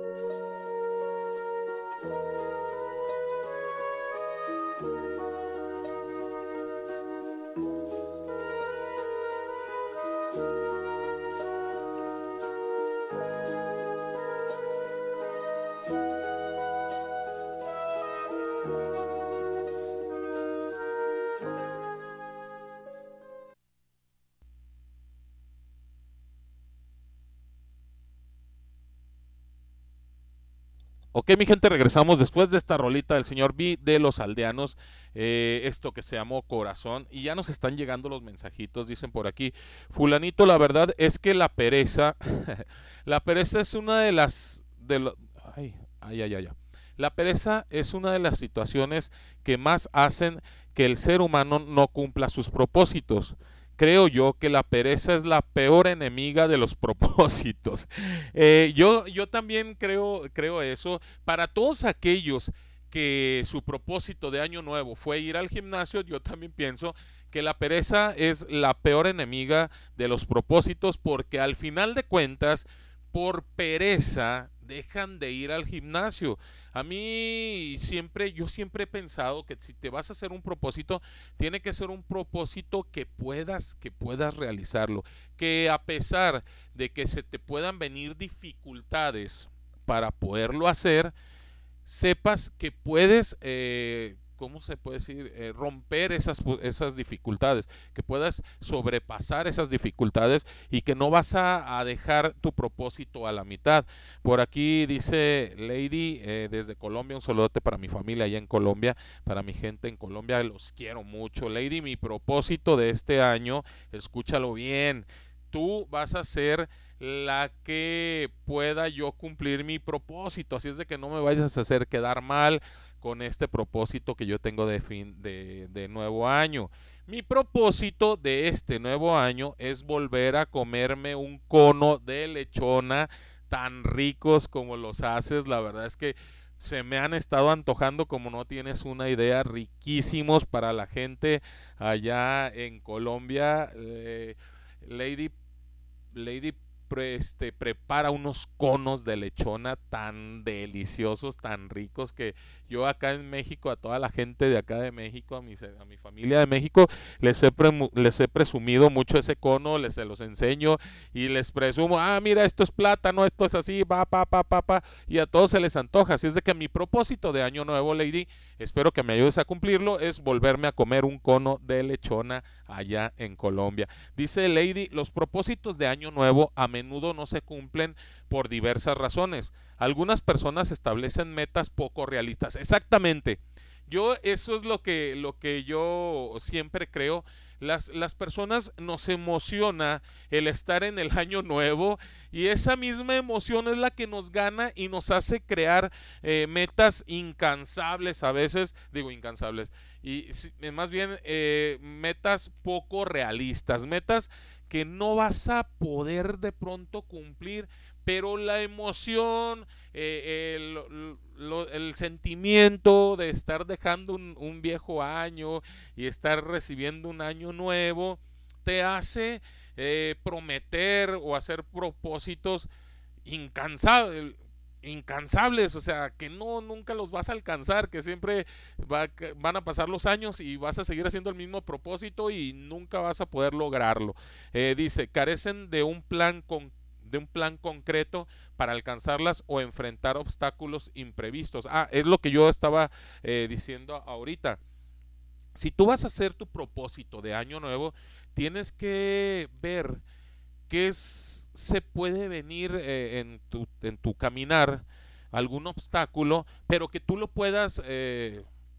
Ok, mi gente, regresamos después de esta rolita del señor B de Los Aldeanos, eh, esto que se llamó Corazón, y ya nos están llegando los mensajitos. Dicen por aquí, fulanito, la verdad es que la pereza, la pereza es una de las, de lo, ay, ay, ay, ay, la pereza es una de las situaciones que más hacen que el ser humano no cumpla sus propósitos. Creo yo que la pereza es la peor enemiga de los propósitos. Eh, yo, yo también creo, creo eso. Para todos aquellos que su propósito de año nuevo fue ir al gimnasio, yo también pienso que la pereza es la peor enemiga de los propósitos, porque al final de cuentas por pereza dejan de ir al gimnasio. A mí siempre, yo siempre he pensado que si te vas a hacer un propósito, tiene que ser un propósito que puedas, que puedas realizarlo, que a pesar de que se te puedan venir dificultades para poderlo hacer, sepas que puedes, eh, ¿cómo se puede decir? Eh, romper esas, esas dificultades, que puedas sobrepasar esas dificultades y que no vas a, a dejar tu propósito a la mitad. Por aquí dice Lady, eh, desde Colombia, un saludote para mi familia allá en Colombia, para mi gente en Colombia, los quiero mucho. Lady, mi propósito de este año, escúchalo bien, tú vas a ser la que pueda yo cumplir mi propósito, así es de que no me vayas a hacer quedar mal con este propósito que yo tengo de fin de, de nuevo año. Mi propósito de este nuevo año es volver a comerme un cono de lechona tan ricos como los haces. La verdad es que se me han estado antojando como no tienes una idea, riquísimos para la gente allá en Colombia. Eh, Lady Lady Este, prepara unos conos de lechona tan deliciosos, tan ricos, que yo acá en México, a toda la gente de acá de México, a mi, a mi familia de México, les he, pre, les he presumido mucho ese cono, les se los enseño y les presumo, ah, mira, esto es plátano, esto es así, pa, pa, pa, pa, pa, y a todos se les antoja. Así es de que mi propósito de año nuevo, Lady, espero que me ayudes a cumplirlo, es volverme a comer un cono de lechona allá en Colombia. Dice Lady, los propósitos de año nuevo a menudo no se cumplen por diversas razones. Algunas personas establecen metas poco realistas. Exactamente. Yo, eso es lo que, lo que yo siempre creo. Las, las personas nos emociona el estar en el año nuevo y esa misma emoción es la que nos gana y nos hace crear eh, metas incansables a veces, digo incansables, y más bien eh, metas poco realistas, metas que no vas a poder de pronto cumplir, pero la emoción, eh, el, lo, el sentimiento de estar dejando un, un viejo año y estar recibiendo un año nuevo, te hace eh, prometer o hacer propósitos incansables, incansables, o sea, que no, nunca los vas a alcanzar, que siempre va, van a pasar los años y vas a seguir haciendo el mismo propósito y nunca vas a poder lograrlo. Eh, dice, carecen de un plan con, de un plan concreto para alcanzarlas o enfrentar obstáculos imprevistos. Ah, es lo que yo estaba eh, diciendo ahorita. Si tú vas a hacer tu propósito de año nuevo, tienes que ver qué es, se puede venir eh, en, tu, en tu caminar, algún obstáculo, pero que tú lo puedas eh,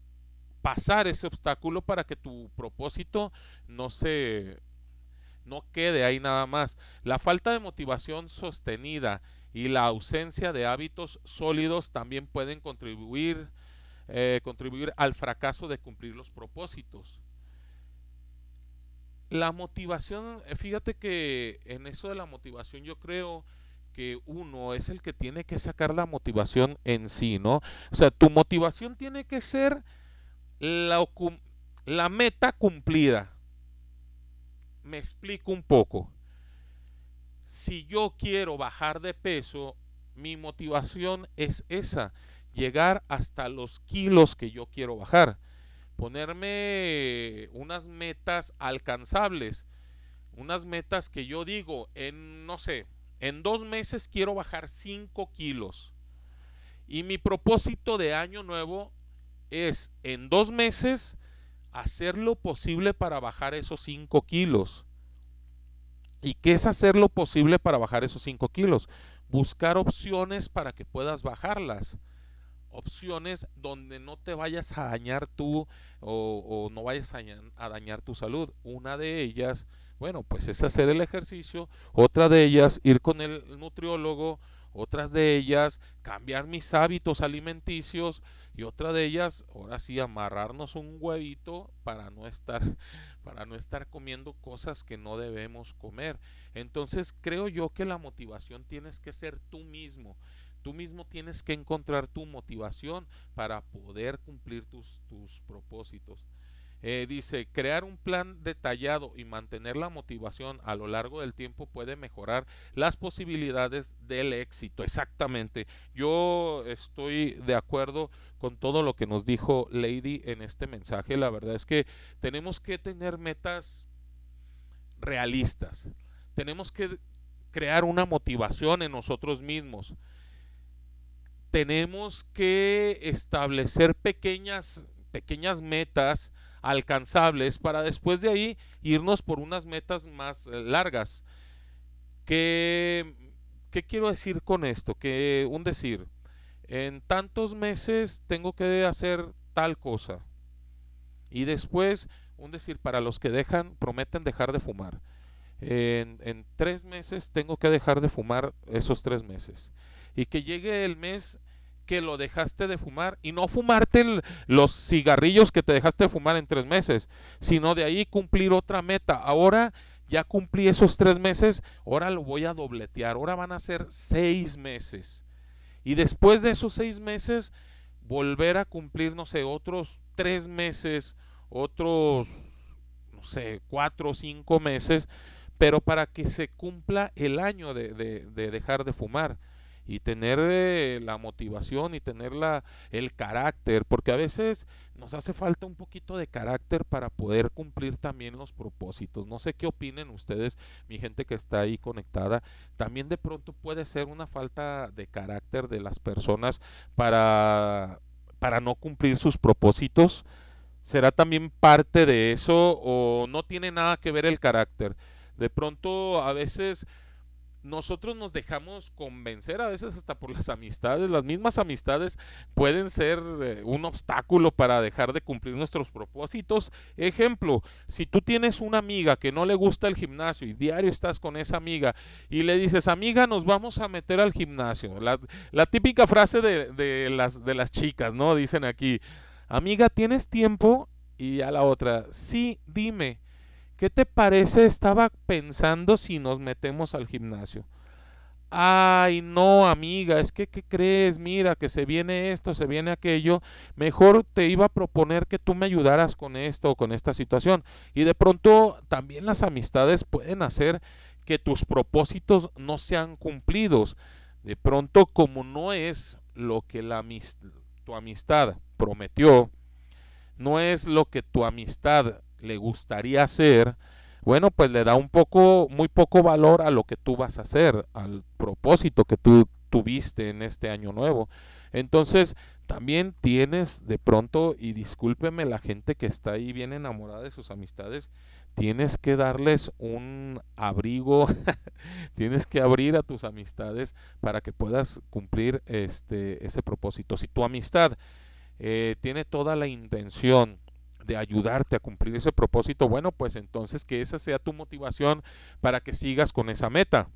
pasar ese obstáculo para que tu propósito no se no quede ahí nada más. La falta de motivación sostenida y la ausencia de hábitos sólidos también pueden contribuir Eh, contribuir al fracaso de cumplir los propósitos. La motivación, fíjate que en eso de la motivación yo creo que uno es el que tiene que sacar la motivación en sí, ¿no? O sea, tu motivación tiene que ser la, la meta cumplida. Me explico un poco. Si yo quiero bajar de peso, mi motivación es esa, llegar hasta los kilos que yo quiero bajar, ponerme unas metas alcanzables, unas metas que yo digo, en no sé, en dos meses quiero bajar cinco kilos y mi propósito de año nuevo es en dos meses hacer lo posible para bajar esos cinco kilos. ¿Y qué es hacer lo posible para bajar esos cinco kilos? Buscar opciones para que puedas bajarlas. Opciones donde no te vayas a dañar tú o, o no vayas a, a dañar tu salud. Una de ellas, bueno, pues es hacer el ejercicio. Otra de ellas, ir con el nutriólogo. Otras de ellas, cambiar mis hábitos alimenticios. Y otra de ellas, ahora sí, amarrarnos un huevito para no estar, para no estar comiendo cosas que no debemos comer. Entonces creo yo que la motivación tienes que ser tú mismo. Tú mismo tienes que encontrar tu motivación para poder cumplir tus, tus propósitos. Eh, dice, crear un plan detallado y mantener la motivación a lo largo del tiempo puede mejorar las posibilidades del éxito. Exactamente. Yo estoy de acuerdo con todo lo que nos dijo Lady en este mensaje. La verdad es que tenemos que tener metas realistas. Tenemos que crear una motivación en nosotros mismos. Tenemos que establecer pequeñas, pequeñas metas alcanzables para después de ahí irnos por unas metas más largas. ¿Qué, qué quiero decir con esto? Que un decir, en tantos meses tengo que hacer tal cosa. Y después, un decir, para los que dejan, prometen dejar de fumar. En, en tres meses tengo que dejar de fumar esos tres meses. Y que llegue el mes que lo dejaste de fumar y no fumarte el, los cigarrillos que te dejaste de fumar en tres meses, sino de ahí cumplir otra meta. Ahora ya cumplí esos tres meses, ahora lo voy a dobletear, ahora van a ser seis meses. Y después de esos seis meses, volver a cumplir, no sé, otros tres meses, otros, no sé, cuatro o cinco meses, pero para que se cumpla el año de, de, de dejar de fumar. Y tener eh, la motivación y tener la, el carácter, porque a veces nos hace falta un poquito de carácter para poder cumplir también los propósitos. No sé qué opinen ustedes, mi gente que está ahí conectada. También de pronto puede ser una falta de carácter de las personas para, para no cumplir sus propósitos. ¿Será también parte de eso o no tiene nada que ver el carácter? De pronto a veces nosotros nos dejamos convencer, a veces hasta por las amistades. Las mismas amistades pueden ser eh, un obstáculo para dejar de cumplir nuestros propósitos. Ejemplo, si tú tienes una amiga que no le gusta el gimnasio y diario estás con esa amiga y le dices, amiga, nos vamos a meter al gimnasio. La, la típica frase de, de, las, de las chicas, ¿no? Dicen aquí, amiga, ¿tienes tiempo? Y a la otra, sí, dime. ¿Qué te parece? Estaba pensando si nos metemos al gimnasio. Ay, no, amiga, es que, ¿qué crees? Mira, que se viene esto, se viene aquello. Mejor te iba a proponer que tú me ayudaras con esto o con esta situación. Y de pronto también las amistades pueden hacer que tus propósitos no sean cumplidos. De pronto, como no es lo que la amist- tu amistad prometió, no es lo que tu amistad le gustaría hacer, bueno, pues le da un poco, muy poco valor a lo que tú vas a hacer, al propósito que tú tuviste en este año nuevo. Entonces, también tienes de pronto, y discúlpeme la gente que está ahí bien enamorada de sus amistades, tienes que darles un abrigo, tienes que abrir a tus amistades para que puedas cumplir este, ese propósito. Si tu amistad eh, tiene toda la intención de ayudarte a cumplir ese propósito, bueno, pues entonces que esa sea tu motivación para que sigas con esa meta.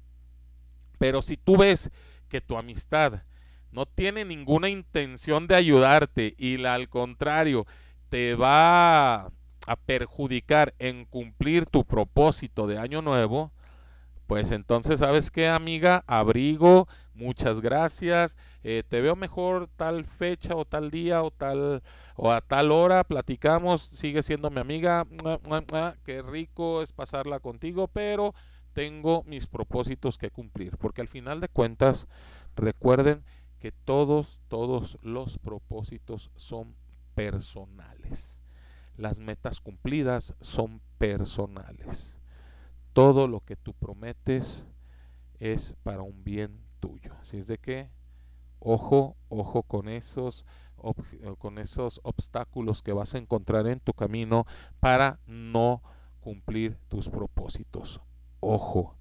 Pero si tú ves que tu amistad no tiene ninguna intención de ayudarte y la, al contrario te va a perjudicar en cumplir tu propósito de año nuevo, pues entonces, ¿sabes qué, amiga? Abrigo, muchas gracias, eh, te veo mejor tal fecha o tal día o tal o a tal hora, platicamos, sigue siendo mi amiga, mua, mua, mua, qué rico es pasarla contigo, pero tengo mis propósitos que cumplir, porque al final de cuentas, recuerden que todos, todos los propósitos son personales. Las metas cumplidas son personales. Todo lo que tú prometes es para un bien tuyo. Así es de que, ojo, ojo con esos, con esos obstáculos que vas a encontrar en tu camino para no cumplir tus propósitos. Ojo.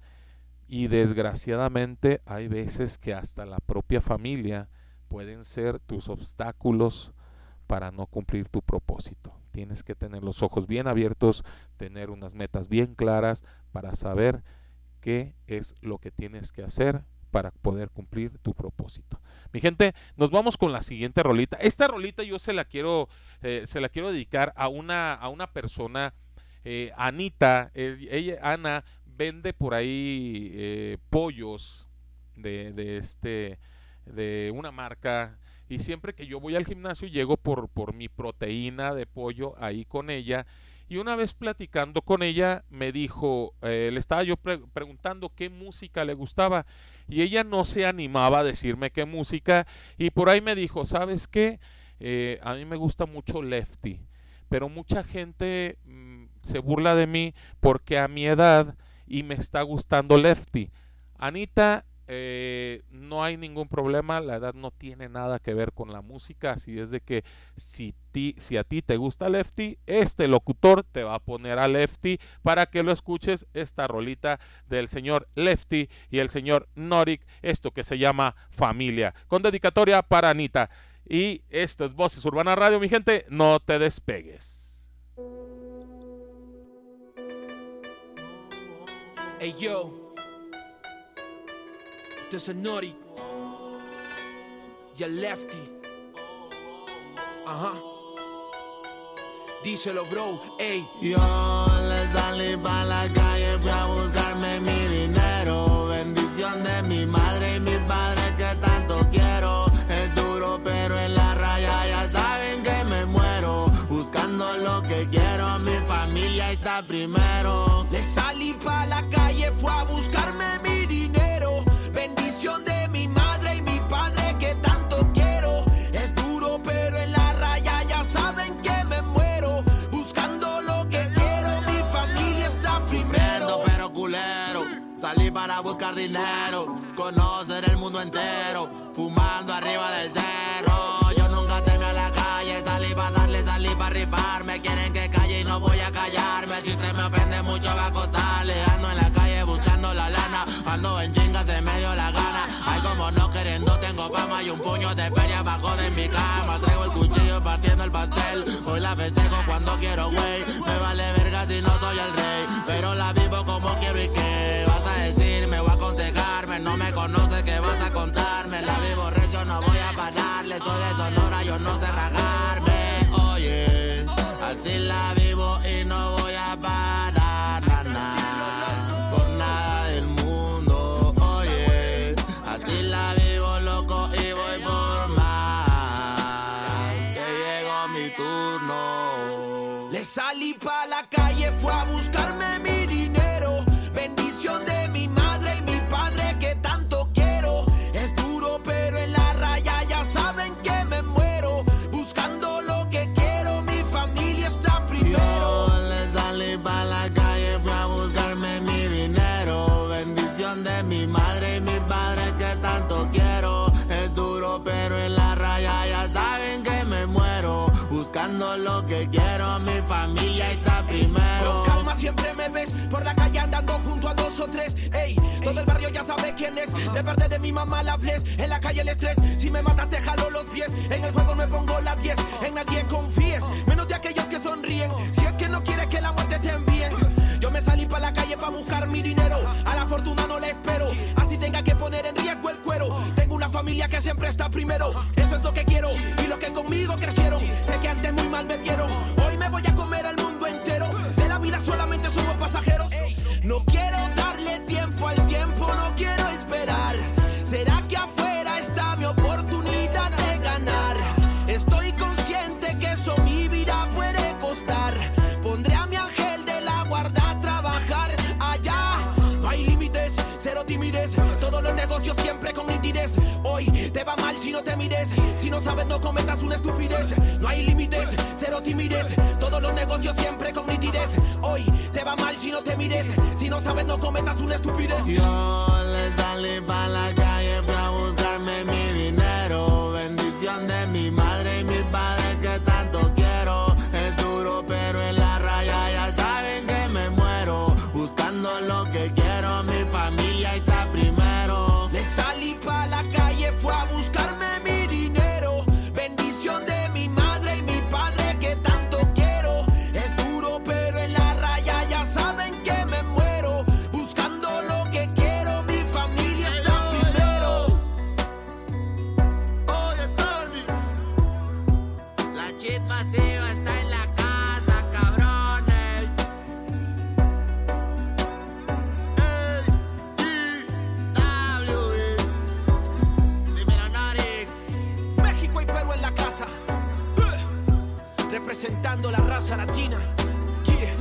Y desgraciadamente hay veces que hasta la propia familia pueden ser tus obstáculos para no cumplir tu propósito. Tienes que tener los ojos bien abiertos, tener unas metas bien claras para saber qué es lo que tienes que hacer para poder cumplir tu propósito. Mi gente, nos vamos con la siguiente rolita. Esta rolita yo se la quiero, eh, se la quiero dedicar a una, a una persona, eh, Anita, es, ella, Ana, vende por ahí eh, pollos de, de, este, de una marca y siempre que yo voy al gimnasio llego por, por mi proteína de pollo ahí con ella. Y una vez platicando con ella me dijo, eh, le estaba yo pre preguntando qué música le gustaba y ella no se animaba a decirme qué música y por ahí me dijo, ¿sabes qué? Eh, a mí me gusta mucho Lefty, pero mucha gente mmm, se burla de mí porque a mi edad y me está gustando Lefty. Anita, Eh, no hay ningún problema, la edad no tiene nada que ver con la música, así es de que si, ti, si a ti te gusta Lefty, este locutor te va a poner a Lefty para que lo escuches, esta rolita del señor Lefty y el señor Norik, esto que se llama Familia, con dedicatoria para Anita. Y esto es Voces Urbana Radio, mi gente, no te despegues. Hey yo, this is Norik y el Lefty. Ajá. Díselo, bro, ey. Yo le salí pa' la calle, fui a buscarme mi dinero. Bendición de mi madre y mi padre que tanto quiero. Es duro, pero en la raya ya saben que me muero. Buscando lo que quiero, mi familia está primero. Le salí pa' la calle, fui a buscarme mi dinero. Bendición de mi madre y mi padre que tanto quiero. Es duro pero en la raya ya saben que me muero. Buscando lo que quiero, mi familia está primero. Sufriendo pero culero, salí para buscar dinero. Conocer el mundo entero, fumando arriba del cerro. Yo nunca temí a la calle, salí para darle, salí para rifarme. Quieren que calle y no voy a callarme. Si usted me ofende mucho va a costarle. Ando en la calle buscando la lana, ando en chingas en medio la gana. Ay, como no queriendo tengo fama y un puño de feria bajo de mi cama. Traigo el cuchillo partiendo el pastel, hoy la festejo cuando quiero, güey. Me vale verga si no soy el rey, pero la vivo como quiero. Y qué vas a decir, me voy a aconsejarme. No me conoces, ¿qué vas a contarme? La vivo recio, no voy a pararle. Soy de Sonora, yo no sé rajarme. Oye, así la vivo y no voy a parar, na, na, por nada del mundo. Oye, así la vivo, loco, y voy por más. Se llegó mi turno. Le salí pa' la calle, fui a buscarme mi dinero. Bendición de mi madre y mi padre que tanto quiero. Es duro pero en la raya ya saben que me muero. Buscando lo que quiero, mi familia está primero. Yo le salí pa' la calle, fui a buscarme mi dinero. Bendición de mi madre y mi padre que tanto quiero. Es duro pero en la raya ya saben que me muero. Buscando lo que quiero, mi familia está primero. Con calma siempre me ves por la calle andando junto a dos o tres. Ey, todo el barrio ya sabe quién es. De parte de mi mamá la bless. En la calle el estrés, si me matas te jalo los pies. En el juego me pongo las diez. En nadie confíes, menos de aquellos que sonríen. Si es que no quieres que la muerte te envíen. Yo me salí pa' la calle pa' buscar mi dinero. A la fortuna no le espero, así tenga que poner en riesgo el cuero. Tengo una familia que siempre está primero. Eso es lo que quiero y los que conmigo crecieron. Sé que antes muy mal me vieron, hoy me voy a comer al mundo entero. De la vida solamente somos pasajeros. No quiero darle tiempo al tiempo, no quiero esperar. ¿Será que afuera está mi oportunidad de ganar? Estoy consciente que eso mi vida puede costar. Pondré a mi ángel de la guarda a trabajar allá. No hay límites, cero timidez. Todos los negocios siempre con nitidez. Hoy te va mal si no te mires. Si no sabes no cometas una estupidez. No hay límites, cero timidez. Todos los negocios siempre con nitidez. Hoy te va mal si no te mires. Si no sabes no cometas una estupidez. Yo le salí pa' la calle, fui a buscarme mi dinero. Bendición de mi madre y mi padre que tanto quiero. Es duro pero en la raya ya saben que me muero. Buscando lo que quiero, mi familia está primero. Le salí pa' la calle, fui a buscarme mi dinero. Bendición de mi madre y mi padre que tanto quiero. Es duro pero en la raya ya saben que me muero. Buscando lo que quiero, mi familia está primero. Oye, Tony, la chit masiva está en la casa, cabrones. Ey, y W, dímelo, Norik. México y representando la raza latina. Yeah.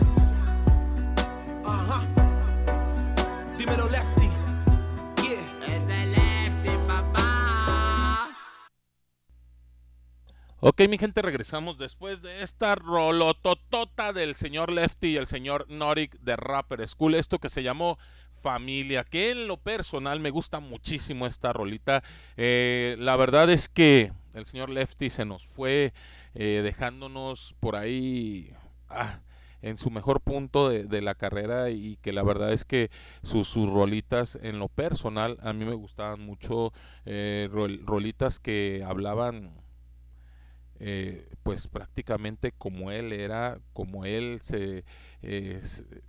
Ajá. Dímelo, Lefty. Yeah. Es el Lefty, papá. Ok, mi gente, regresamos después de esta rolototota del señor Lefty y el señor Norik de Rapper School. Esto que se llamó Familia, que en lo personal me gusta muchísimo esta rolita. Eh, la verdad es que el señor Lefty se nos fue eh, dejándonos por ahí ah, en su mejor punto de, de la carrera, y que la verdad es que sus, sus rolitas en lo personal a mí me gustaban mucho, eh, rol, rolitas que hablaban eh, pues prácticamente como él era, como él se... Eh,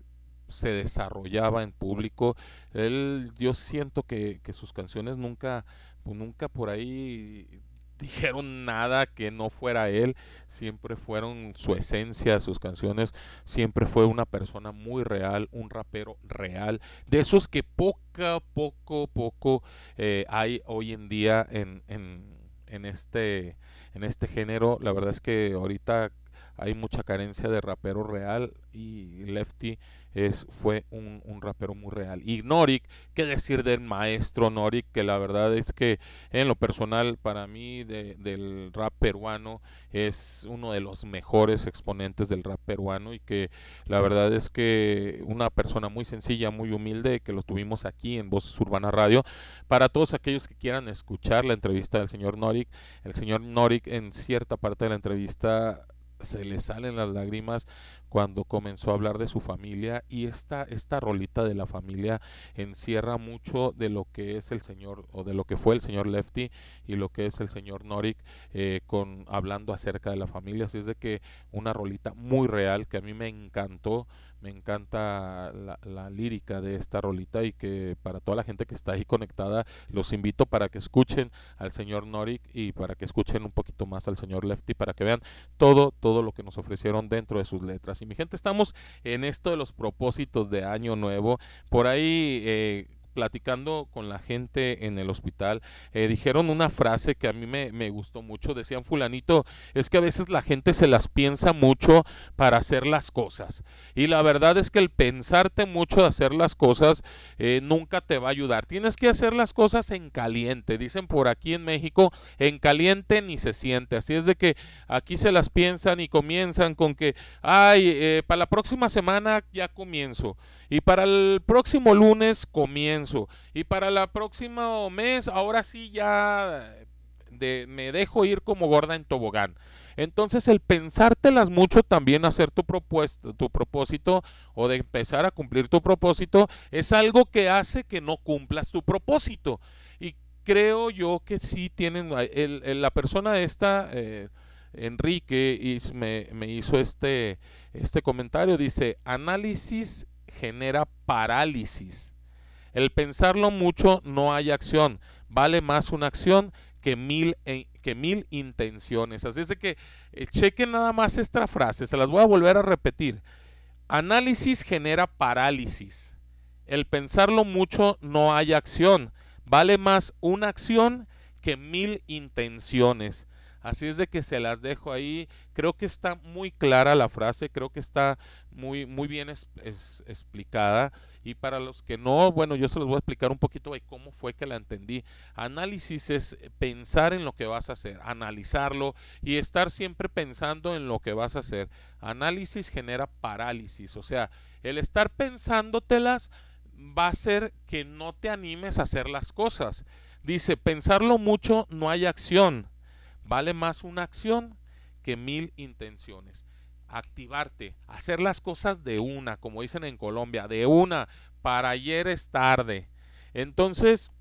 se desarrollaba en público. Él, yo siento que, que sus canciones nunca, pues nunca por ahí dijeron nada que no fuera él, siempre fueron su esencia, sus canciones, siempre fue una persona muy real, un rapero real, de esos que poco, poco, poco eh, hay hoy en día en, en, en, este, en este género. La verdad es que ahorita hay mucha carencia de rapero real, y Lefty es, fue un, un rapero muy real. Y Norik, qué decir del maestro Norik, que la verdad es que en lo personal para mí de, del rap peruano es uno de los mejores exponentes del rap peruano, y que la verdad es que una persona muy sencilla, muy humilde, que lo tuvimos aquí en Voces Urbana Radio. Para todos aquellos que quieran escuchar la entrevista del señor Norik, el señor Norik en cierta parte de la entrevista se le salen las lágrimas cuando comenzó a hablar de su familia, y esta, esta rolita de la familia encierra mucho de lo que es el señor, o de lo que fue el señor Lefty y lo que es el señor Norik, eh, con, hablando acerca de la familia. Así es de que una rolita muy real que a mí me encantó, me encanta la, la lírica de esta rolita, y que para toda la gente que está ahí conectada, los invito para que escuchen al señor Norik y para que escuchen un poquito más al señor Lefty, para que vean todo, todo lo que nos ofrecieron dentro de sus letras. Y mi gente, estamos en esto de los propósitos de Año Nuevo. Por ahí eh, platicando con la gente en el hospital, eh, dijeron una frase que a mí me, me gustó mucho. Decían: fulanito, es que a veces la gente se las piensa mucho para hacer las cosas, y la verdad es que el pensarte mucho de hacer las cosas eh, nunca te va a ayudar. Tienes que hacer las cosas en caliente. Dicen por aquí en México, en caliente ni se siente. Así es de que aquí se las piensan y comienzan con que, ay, eh, para la próxima semana ya comienzo, y para el próximo lunes comienzo, y para el próximo mes ahora sí ya de, me dejo ir como gorda en tobogán. Entonces el pensártelas mucho también, hacer tu propuesta, tu propósito, o de empezar a cumplir tu propósito, es algo que hace que no cumplas tu propósito. Y creo yo que sí tienen, el, el, la persona esta, eh, Enrique, y me, me hizo este, este comentario, dice: análisis genera parálisis. El pensarlo mucho no hay acción. Vale más una acción que mil, eh, que mil intenciones. Así es de que eh, chequen nada más esta frase. Se las voy a volver a repetir. Análisis genera parálisis. El pensarlo mucho no hay acción. Vale más una acción que mil intenciones. Así es de que se las dejo ahí. Creo que está muy clara la frase, creo que está muy, muy bien es, es, explicada. Y para los que no, bueno, yo se los voy a explicar un poquito de cómo fue que la entendí. Análisis es pensar en lo que vas a hacer, analizarlo y estar siempre pensando en lo que vas a hacer. Análisis genera parálisis, o sea, el estar pensándotelas va a hacer que no te animes a hacer las cosas. Dice: pensarlo mucho no hay acción. Vale más una acción que mil intenciones. Activarte, hacer las cosas de una, como dicen en Colombia, de una, para ayer es tarde. Entonces,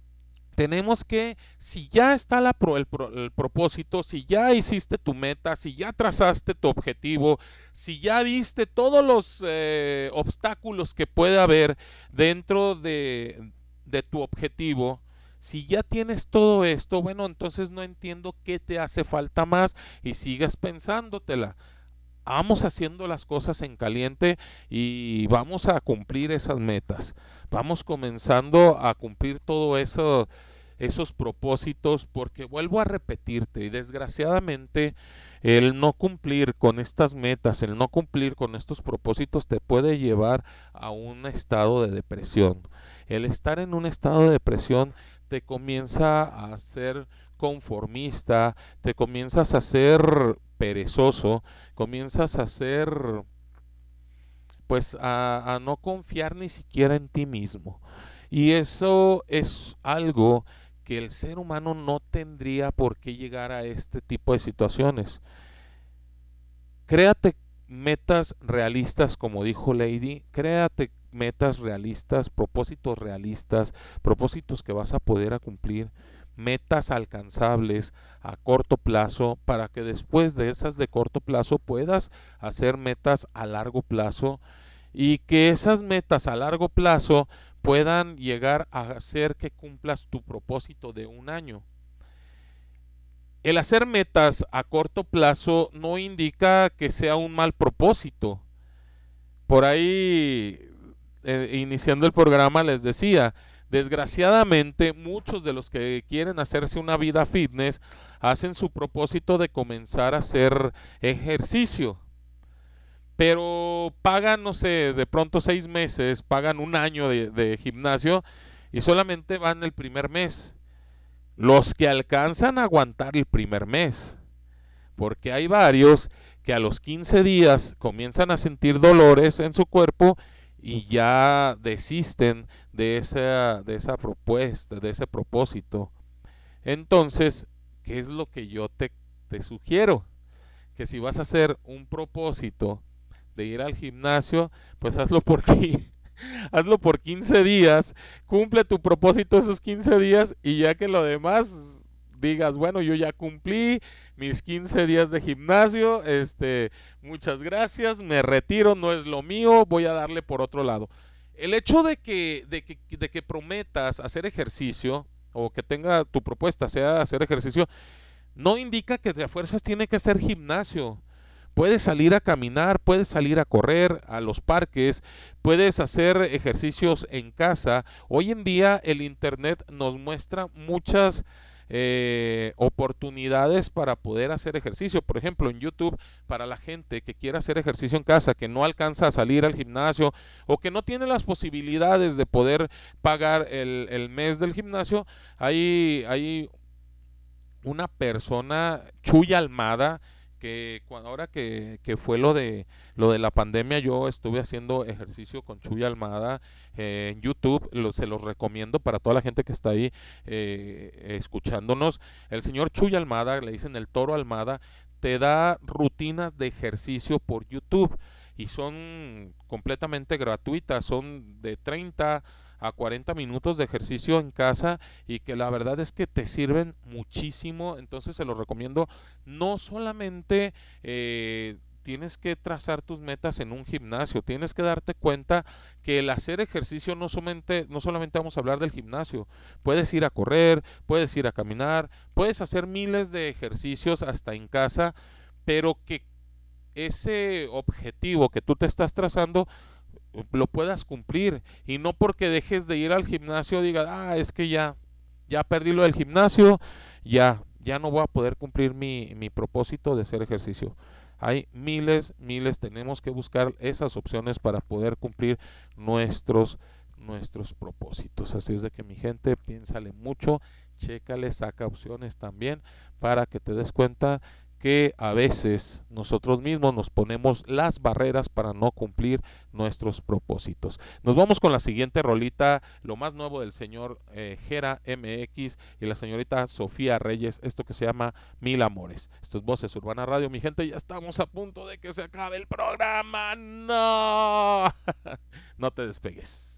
tenemos que, si ya está la pro, el, pro, el propósito, si ya hiciste tu meta, si ya trazaste tu objetivo, si ya viste todos los eh, obstáculos que puede haber dentro de, de tu objetivo, si ya tienes todo esto, bueno, entonces no entiendo qué te hace falta más y sigas pensándotela. Vamos haciendo las cosas en caliente y vamos a cumplir esas metas. Vamos comenzando a cumplir todo eso, esos propósitos, porque vuelvo a repetirte, y desgraciadamente el no cumplir con estas metas, el no cumplir con estos propósitos te puede llevar a un estado de depresión. El estar en un estado de depresión te comienza a hacer conformista, te comienzas a ser perezoso, comienzas a ser, pues a, a no confiar ni siquiera en ti mismo. Y eso es algo que el ser humano no tendría por qué llegar a este tipo de situaciones. Créate metas realistas, como dijo Lady, créate metas realistas, propósitos realistas, propósitos que vas a poder cumplir, metas alcanzables a corto plazo, para que después de esas de corto plazo puedas hacer metas a largo plazo, y que esas metas a largo plazo puedan llegar a hacer que cumplas tu propósito de un año. El hacer metas a corto plazo no indica que sea un mal propósito. Por ahí, eh, iniciando el programa, les decía, desgraciadamente muchos de los que quieren hacerse una vida fitness hacen su propósito de comenzar a hacer ejercicio, pero pagan, no sé, de pronto seis meses, pagan un año de, de gimnasio y solamente van el primer mes. Los que alcanzan a aguantar el primer mes, porque hay varios que a los quince días comienzan a sentir dolores en su cuerpo y ya desisten de esa, de esa propuesta, de ese propósito. Entonces, ¿qué es lo que yo te, te sugiero? Que si vas a hacer un propósito de ir al gimnasio, pues hazlo por ti. Hazlo por quince días, cumple tu propósito esos quince días y ya que lo demás digas, bueno, yo ya cumplí mis quince días de gimnasio, este, muchas gracias, me retiro, no es lo mío, voy a darle por otro lado. El hecho de que, de que, de que prometas hacer ejercicio o que tenga tu propuesta sea hacer ejercicio, no indica que de a fuerzas tiene que ser gimnasio. Puedes salir a caminar, puedes salir a correr a los parques, puedes hacer ejercicios en casa. Hoy en día el internet nos muestra muchas eh, oportunidades para poder hacer ejercicio. Por ejemplo, en YouTube, para la gente que quiera hacer ejercicio en casa, que no alcanza a salir al gimnasio o que no tiene las posibilidades de poder pagar el, el mes del gimnasio, hay, hay una persona, Chuy Almada, que cuando, ahora que, que fue lo de lo de la pandemia, yo estuve haciendo ejercicio con Chuy Almada eh, en YouTube, lo, se los recomiendo para toda la gente que está ahí eh, escuchándonos. El señor Chuy Almada, le dicen el Toro Almada, te da rutinas de ejercicio por YouTube y son completamente gratuitas, son de treinta a cuarenta minutos de ejercicio en casa y que la verdad es que te sirven muchísimo. Entonces se los recomiendo. No solamente eh, tienes que trazar tus metas en un gimnasio, tienes que darte cuenta que el hacer ejercicio no solamente, no solamente vamos a hablar del gimnasio, puedes ir a correr, puedes ir a caminar, puedes hacer miles de ejercicios hasta en casa, pero que ese objetivo que tú te estás trazando lo puedas cumplir, y no porque dejes de ir al gimnasio digas, ah, es que ya, ya perdí lo del gimnasio, ya, ya no voy a poder cumplir mi, mi propósito de hacer ejercicio. Hay miles, miles, tenemos que buscar esas opciones para poder cumplir nuestros, nuestros propósitos. Así es de que mi gente, piénsale mucho, chécale, saca opciones también para que te des cuenta que a veces nosotros mismos nos ponemos las barreras para no cumplir nuestros propósitos. Nos vamos con la siguiente rolita, lo más nuevo del señor eh, Jera M X y la señorita Sofía Reyes, esto que se llama Mil Amores. Esto es Voces Urbana Radio, mi gente, ya estamos a punto de que se acabe el programa. No, no te despegues.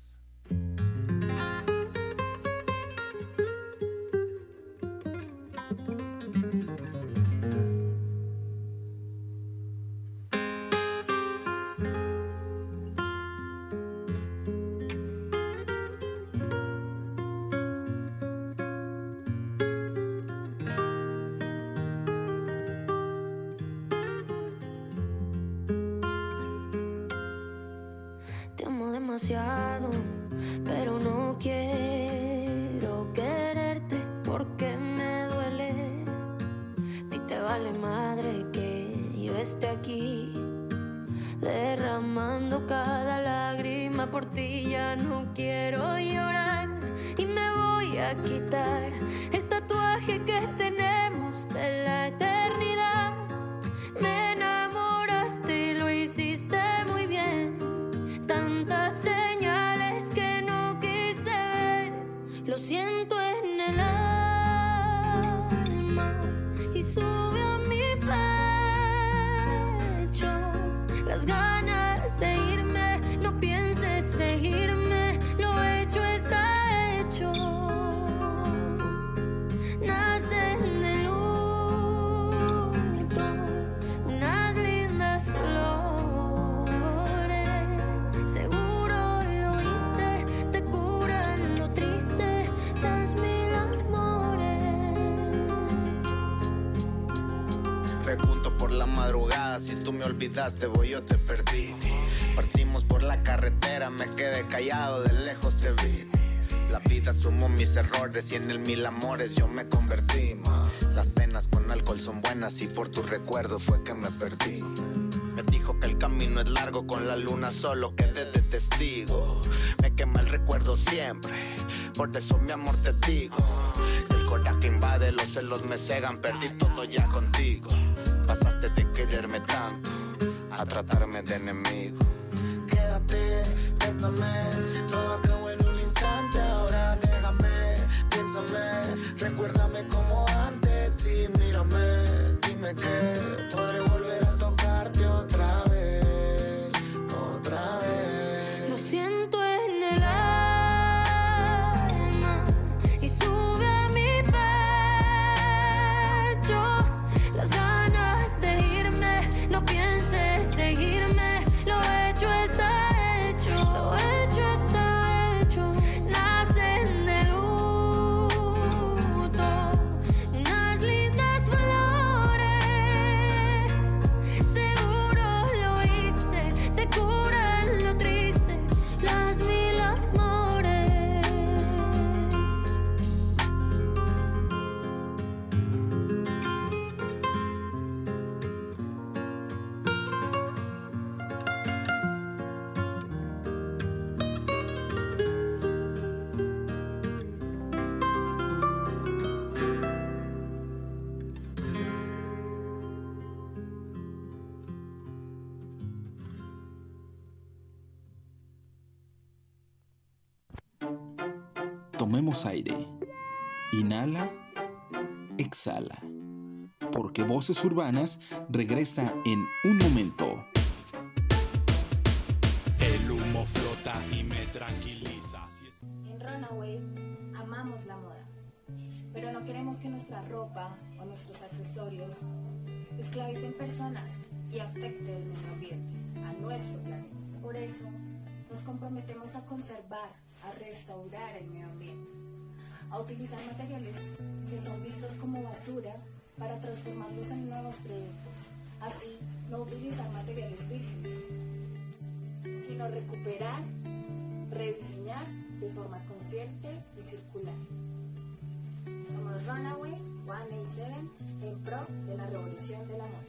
Pero no quiero quererte. vale madre que yo esté aquí, derramando cada lágrima por ti. Ya no quiero llorar y me voy a quitar el tatuaje que tenemos de la eternidad. Me enamoraste y lo hiciste muy bien, tantas señales que no quise ver. Lo siento en el alma y sube a mi pecho las ganas de irme. No pienses seguirme, lo hecho está hecho. Nacen de luto unas lindas flores, seguro lo oíste, te curan lo triste, las mil amores. Pregunto por la madrugada, si tú me olvidaste, voy yo te perdí. Partimos por la carretera, me quedé callado, de lejos te vi. La vida sumó mis errores y en el mil amores yo me convertí. Las penas con alcohol son buenas y por tu recuerdo fue que me perdí. Me dijo que el camino es largo, con la luna solo quedé de testigo. Me quema el recuerdo siempre, por eso mi amor te digo. El coraje invade, los celos me cegan, perdí todo ya contigo. Pasaste de quererme tanto a tratarme de enemigo. Quédate, bésame, todo acabó en un instante. Ahora déjame, piénsame, recuérdame como antes y mírame. Dime que podré volver a tocarte otra vez, otra vez. Lo siento en el alma y sube a mi pecho las ganas de irme. No pienses seguirme, lo hecho está hecho, lo hecho está hecho. Nacen de luto unas lindas flores, seguro lo oíste, te curan lo triste, las mil amores. Tomemos aire. Inhala, exhala. Porque Voces Urbanas regresa en un momento. El humo flota y me tranquiliza. En Runaway amamos la moda, pero no queremos que nuestra ropa o nuestros accesorios esclavicen personas y afecten el medio ambiente, a nuestro planeta. Por eso nos comprometemos a conservar, a restaurar el medio ambiente, a utilizar materiales que son vistos como basura para transformarlos en nuevos productos. Así, no utilizar materiales vírgenes, sino recuperar, rediseñar de forma consciente y circular. Somos Runaway ciento ochenta y siete en pro de la revolución de la moda.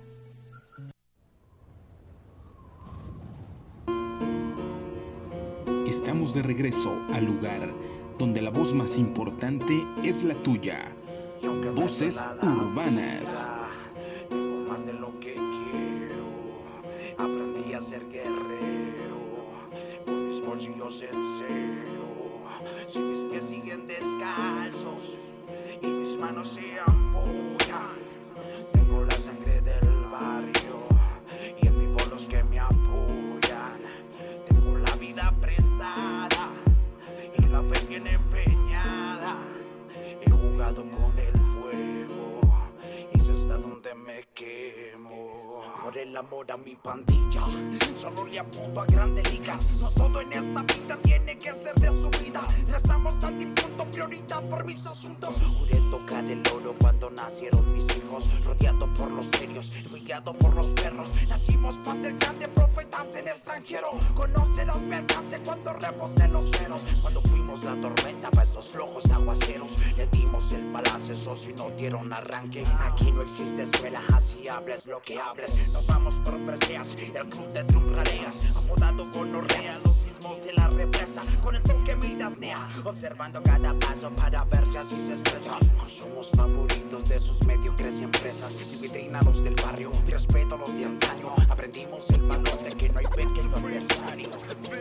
Estamos de regreso al lugar donde la voz más importante es la tuya. Voces Urbanas. Tengo más de lo que quiero. Aprendí a ser guerrero. Con mis bolsillos en cero. Si mis pies siguen descalzos y mis manos se apoyan, tengo la sangre del barrio y en mi voz los que me apoyan. Tengo la vida prestada y la fe bien empeñada. He jugado con el fuego y sé hasta dónde me quemo. Por el amor a mi pandilla, solo le apunto a grandes ligas. No todo en esta vida tiene que ser de su vida. Rezamos al difunto, prioridad por mis asuntos. Juré tocar el oro cuando nacieron mis hijos. Rodeado por los serios, fui a criado por los perros. Nacimos para ser grandes profetas en extranjero. Conocerás mi alcance cuando reposen los ceros. Cuando fuimos la tormenta para estos flojos aguaceros. Le dimos el balance, eso si no dieron arranque. Aquí no existe escuela, así hables lo que hables. Nos vamos por preseas, el club de trunrareas. Apodado con orrea, los mismos de la represa. Con el toque midas nea, observando cada paso para ver si así se estrella. Somos favoritos de sus mediocres y empresas. Mi vitrina los del barrio, mi respeto a los de antaño. Aprendimos el valor de que no hay pequeño adversario.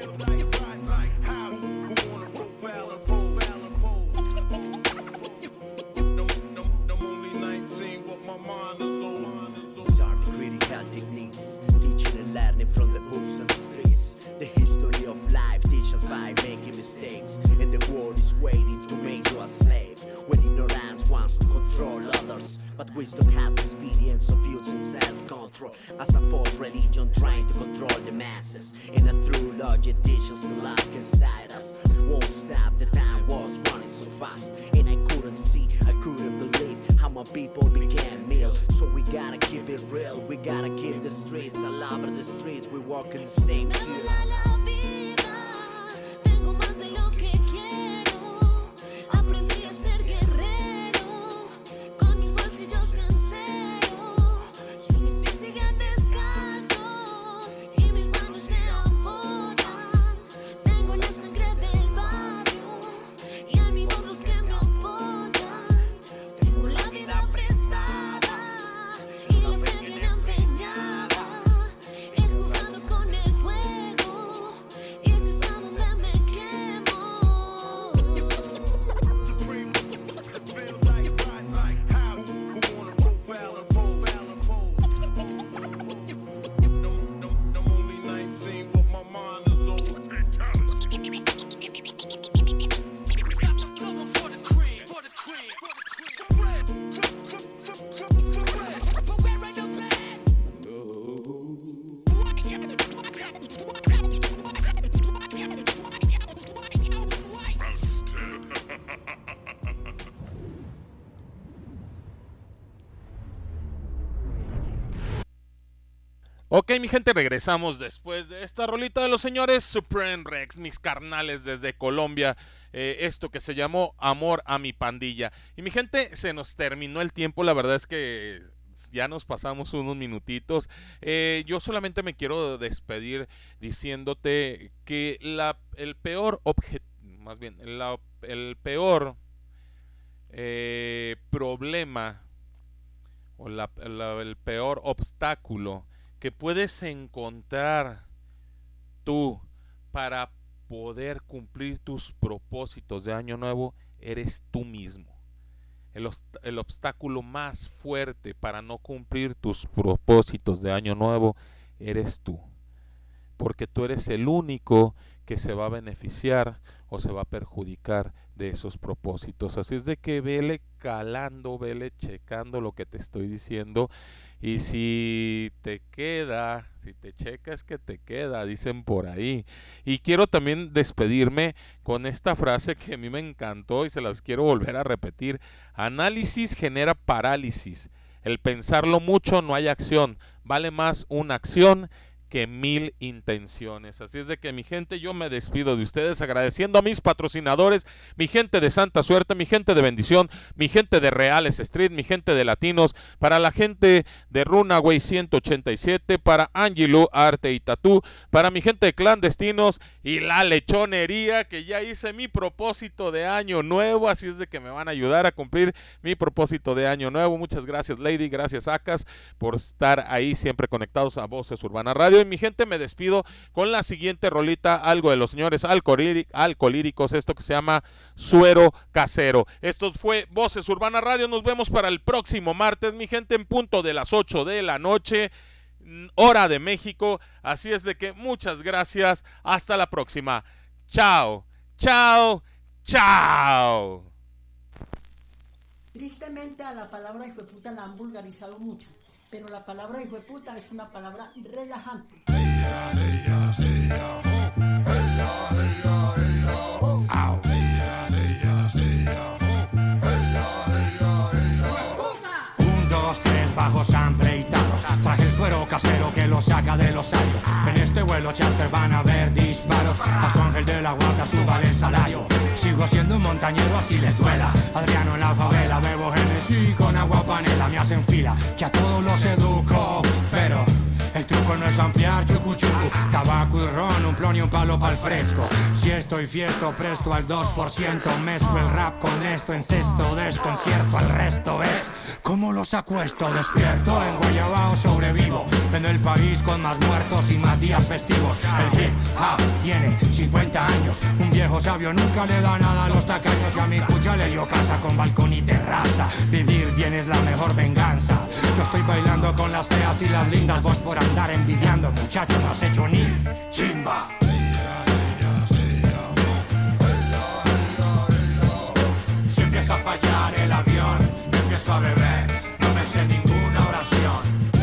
These are the critical techniques, teaching and learning from the books and the streets. The history of life teaches by making mistakes, and the world is waiting to make you a slave. When ignorance wants to control others, but wisdom has the experience of using self-control as a false religion trying to control the masses. And a true logic teaches the luck inside us. Won't stop, the time was running so fast, and I couldn't see, I couldn't believe how my people became meal. So we gotta keep it real, we gotta keep the streets. I love the streets, we walk in the same queue. Tengo más de lo que quiero. Aprendí a ser guerrero. Con mis bolsillos en cero. Si mis pies siguen descalzos y mis manos se apoyan. Tengo la sangre del barrio y amigos los que me apoyan. Tengo la vida prestada y la fe bien empeñada. He jugado con el fuego y eso está donde me quemo. Ok, mi gente, regresamos después de esta rolita de los señores Supreme Rex, mis carnales desde Colombia. Eh, esto que se llamó Amor a mi pandilla. Y mi gente, se nos terminó el tiempo, la verdad es que ya nos pasamos unos minutitos. Eh, yo solamente me quiero despedir diciéndote que la, el peor objeto, más bien, la, el peor eh, problema o la, la, el peor obstáculo que puedes encontrar tú para poder cumplir tus propósitos de año nuevo eres tú mismo. El, el obstáculo más fuerte para no cumplir tus propósitos de año nuevo eres tú, porque tú eres el único que se va a beneficiar o se va a perjudicar de esos propósitos. Así es de que vele calando, vele checando lo que te estoy diciendo, y si te queda, si te checas que te queda, dicen por ahí. Y quiero también despedirme con esta frase que a mí me encantó y se las quiero volver a repetir: análisis genera parálisis, el pensarlo mucho no hay acción, vale más una acción que mil intenciones. Así es de que, mi gente, yo me despido de ustedes agradeciendo a mis patrocinadores, mi gente de Santa Suerte, mi gente de Bendición, mi gente de Reales Street, mi gente de Latinos, para la gente de Runaway ciento ochenta y siete, para Angelou Arte y Tatú, para mi gente de Clandestinos y La Lechonería, que ya hice mi propósito de año nuevo, así es de que me van a ayudar a cumplir mi propósito de año nuevo. Muchas gracias, Lady, gracias, Acas, por estar ahí siempre conectados a Voces Urbana Radio. Y mi gente, me despido con la siguiente rolita, algo de los señores Alcolíricos, esto que se llama Suero Casero. Esto fue Voces Urbana Radio. Nos vemos para el próximo martes, mi gente, en punto de las ocho de la noche, hora de México. Así es de que muchas gracias, hasta la próxima. Chao, chao, chao. Tristemente a la palabra hijueputa la han vulgarizado mucho, pero la palabra hijueputa es una palabra relajante. Un, dos, tres, bajos, hambre y talos. Traje el casero que lo saca del osario. En este vuelo charter van a ver disparos. A su ángel de la guarda suba el salario. Sigo siendo un montañero así les duela. Adriano en la favela, bebo Genesis con agua panela. Me hacen fila, que a todos los educo. Pero el truco no es ampliar chucu chucu. Tabaco y ron, un plon y un palo pa'l fresco. Si estoy fiesto, presto al dos por ciento. Mezclo el rap con esto, encesto, desconcierto al resto. ¿Ves cómo los acuesto? Despierto, en Guayabao sobrevivo. En el país con más muertos y más días festivos. El hip hop tiene cincuenta años. Un viejo sabio nunca le da nada a los tacaños. Y a mi cucha le dio casa con balcón y terraza. Vivir bien es la mejor venganza. Yo estoy bailando con las feas y las lindas. Vos por andar envidiando, muchacho, no has hecho ni chimba. Si empieza a fallar el avión, empiezo a beber, no me sé ninguna oración.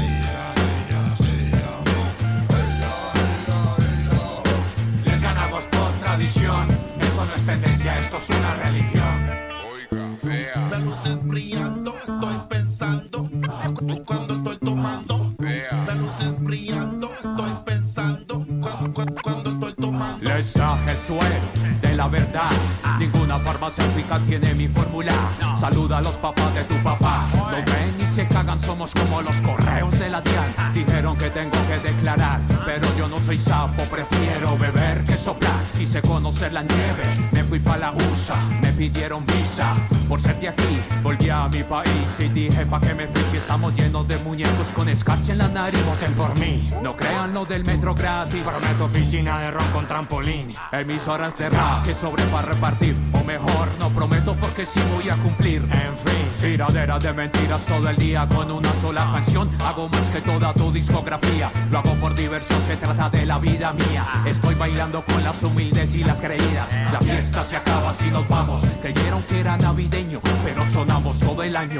Les ganamos por tradición, esto no es tendencia, esto es una religión. Las luces brillando, estoy pensando cuando estoy tomando. Las luces brillando, estoy pensando cuando, cuando, cuando estoy tomando. Les traje el suero de la verdad. Ninguna farmacéutica tiene mi fórmula. Saluda a los papás de tu papá. Nos ven y se cagan, somos como los correos de la DIAN. Dijeron que tengo que declarar, pero yo no soy sapo, prefiero beber que soplar. Quise conocer la nieve, me fui pa' la U S A, me pidieron visa. Por ser de aquí, volví a mi país y dije pa' que me fui si estamos llenos de muñecos con escarcha en la nariz. Voten por mí, no crean lo del metro gratis. Prometo piscina de ron con trampolín. Emisoras de rap que sobre pa' repartir. O mejor, no prometo porque sí voy a cumplir. En fin, tiradera de mentiras todo el día con una sola canción. Hago más que toda tu discografía. Lo hago por diversión, se trata de la vida mía. Estoy bailando con las humildes y las creídas. La fiesta se acaba si nos vamos. Creyeron que era navideño, pero sonamos todo el año.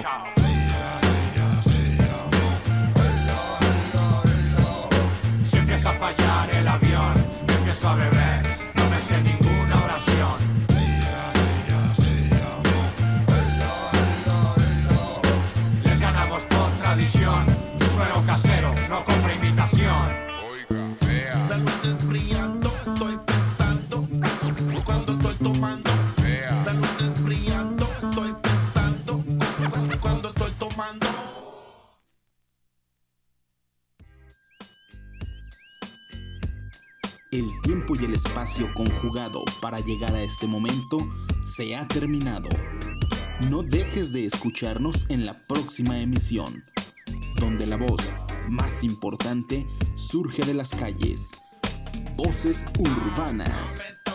Si empieza a fallar el avión, empiezo a beber, no me sé ninguna oración. Les ganamos por tradición, suero casero, no compra imitación. Las luces brillando, estoy pensando cuando estoy tomando. Las luces brillando, estoy pensando cuando estoy tomando. El tiempo y el espacio conjugado para llegar a este momento se ha terminado. No dejes de escucharnos en la próxima emisión, donde la voz más importante surge de las calles. Voces urbanas.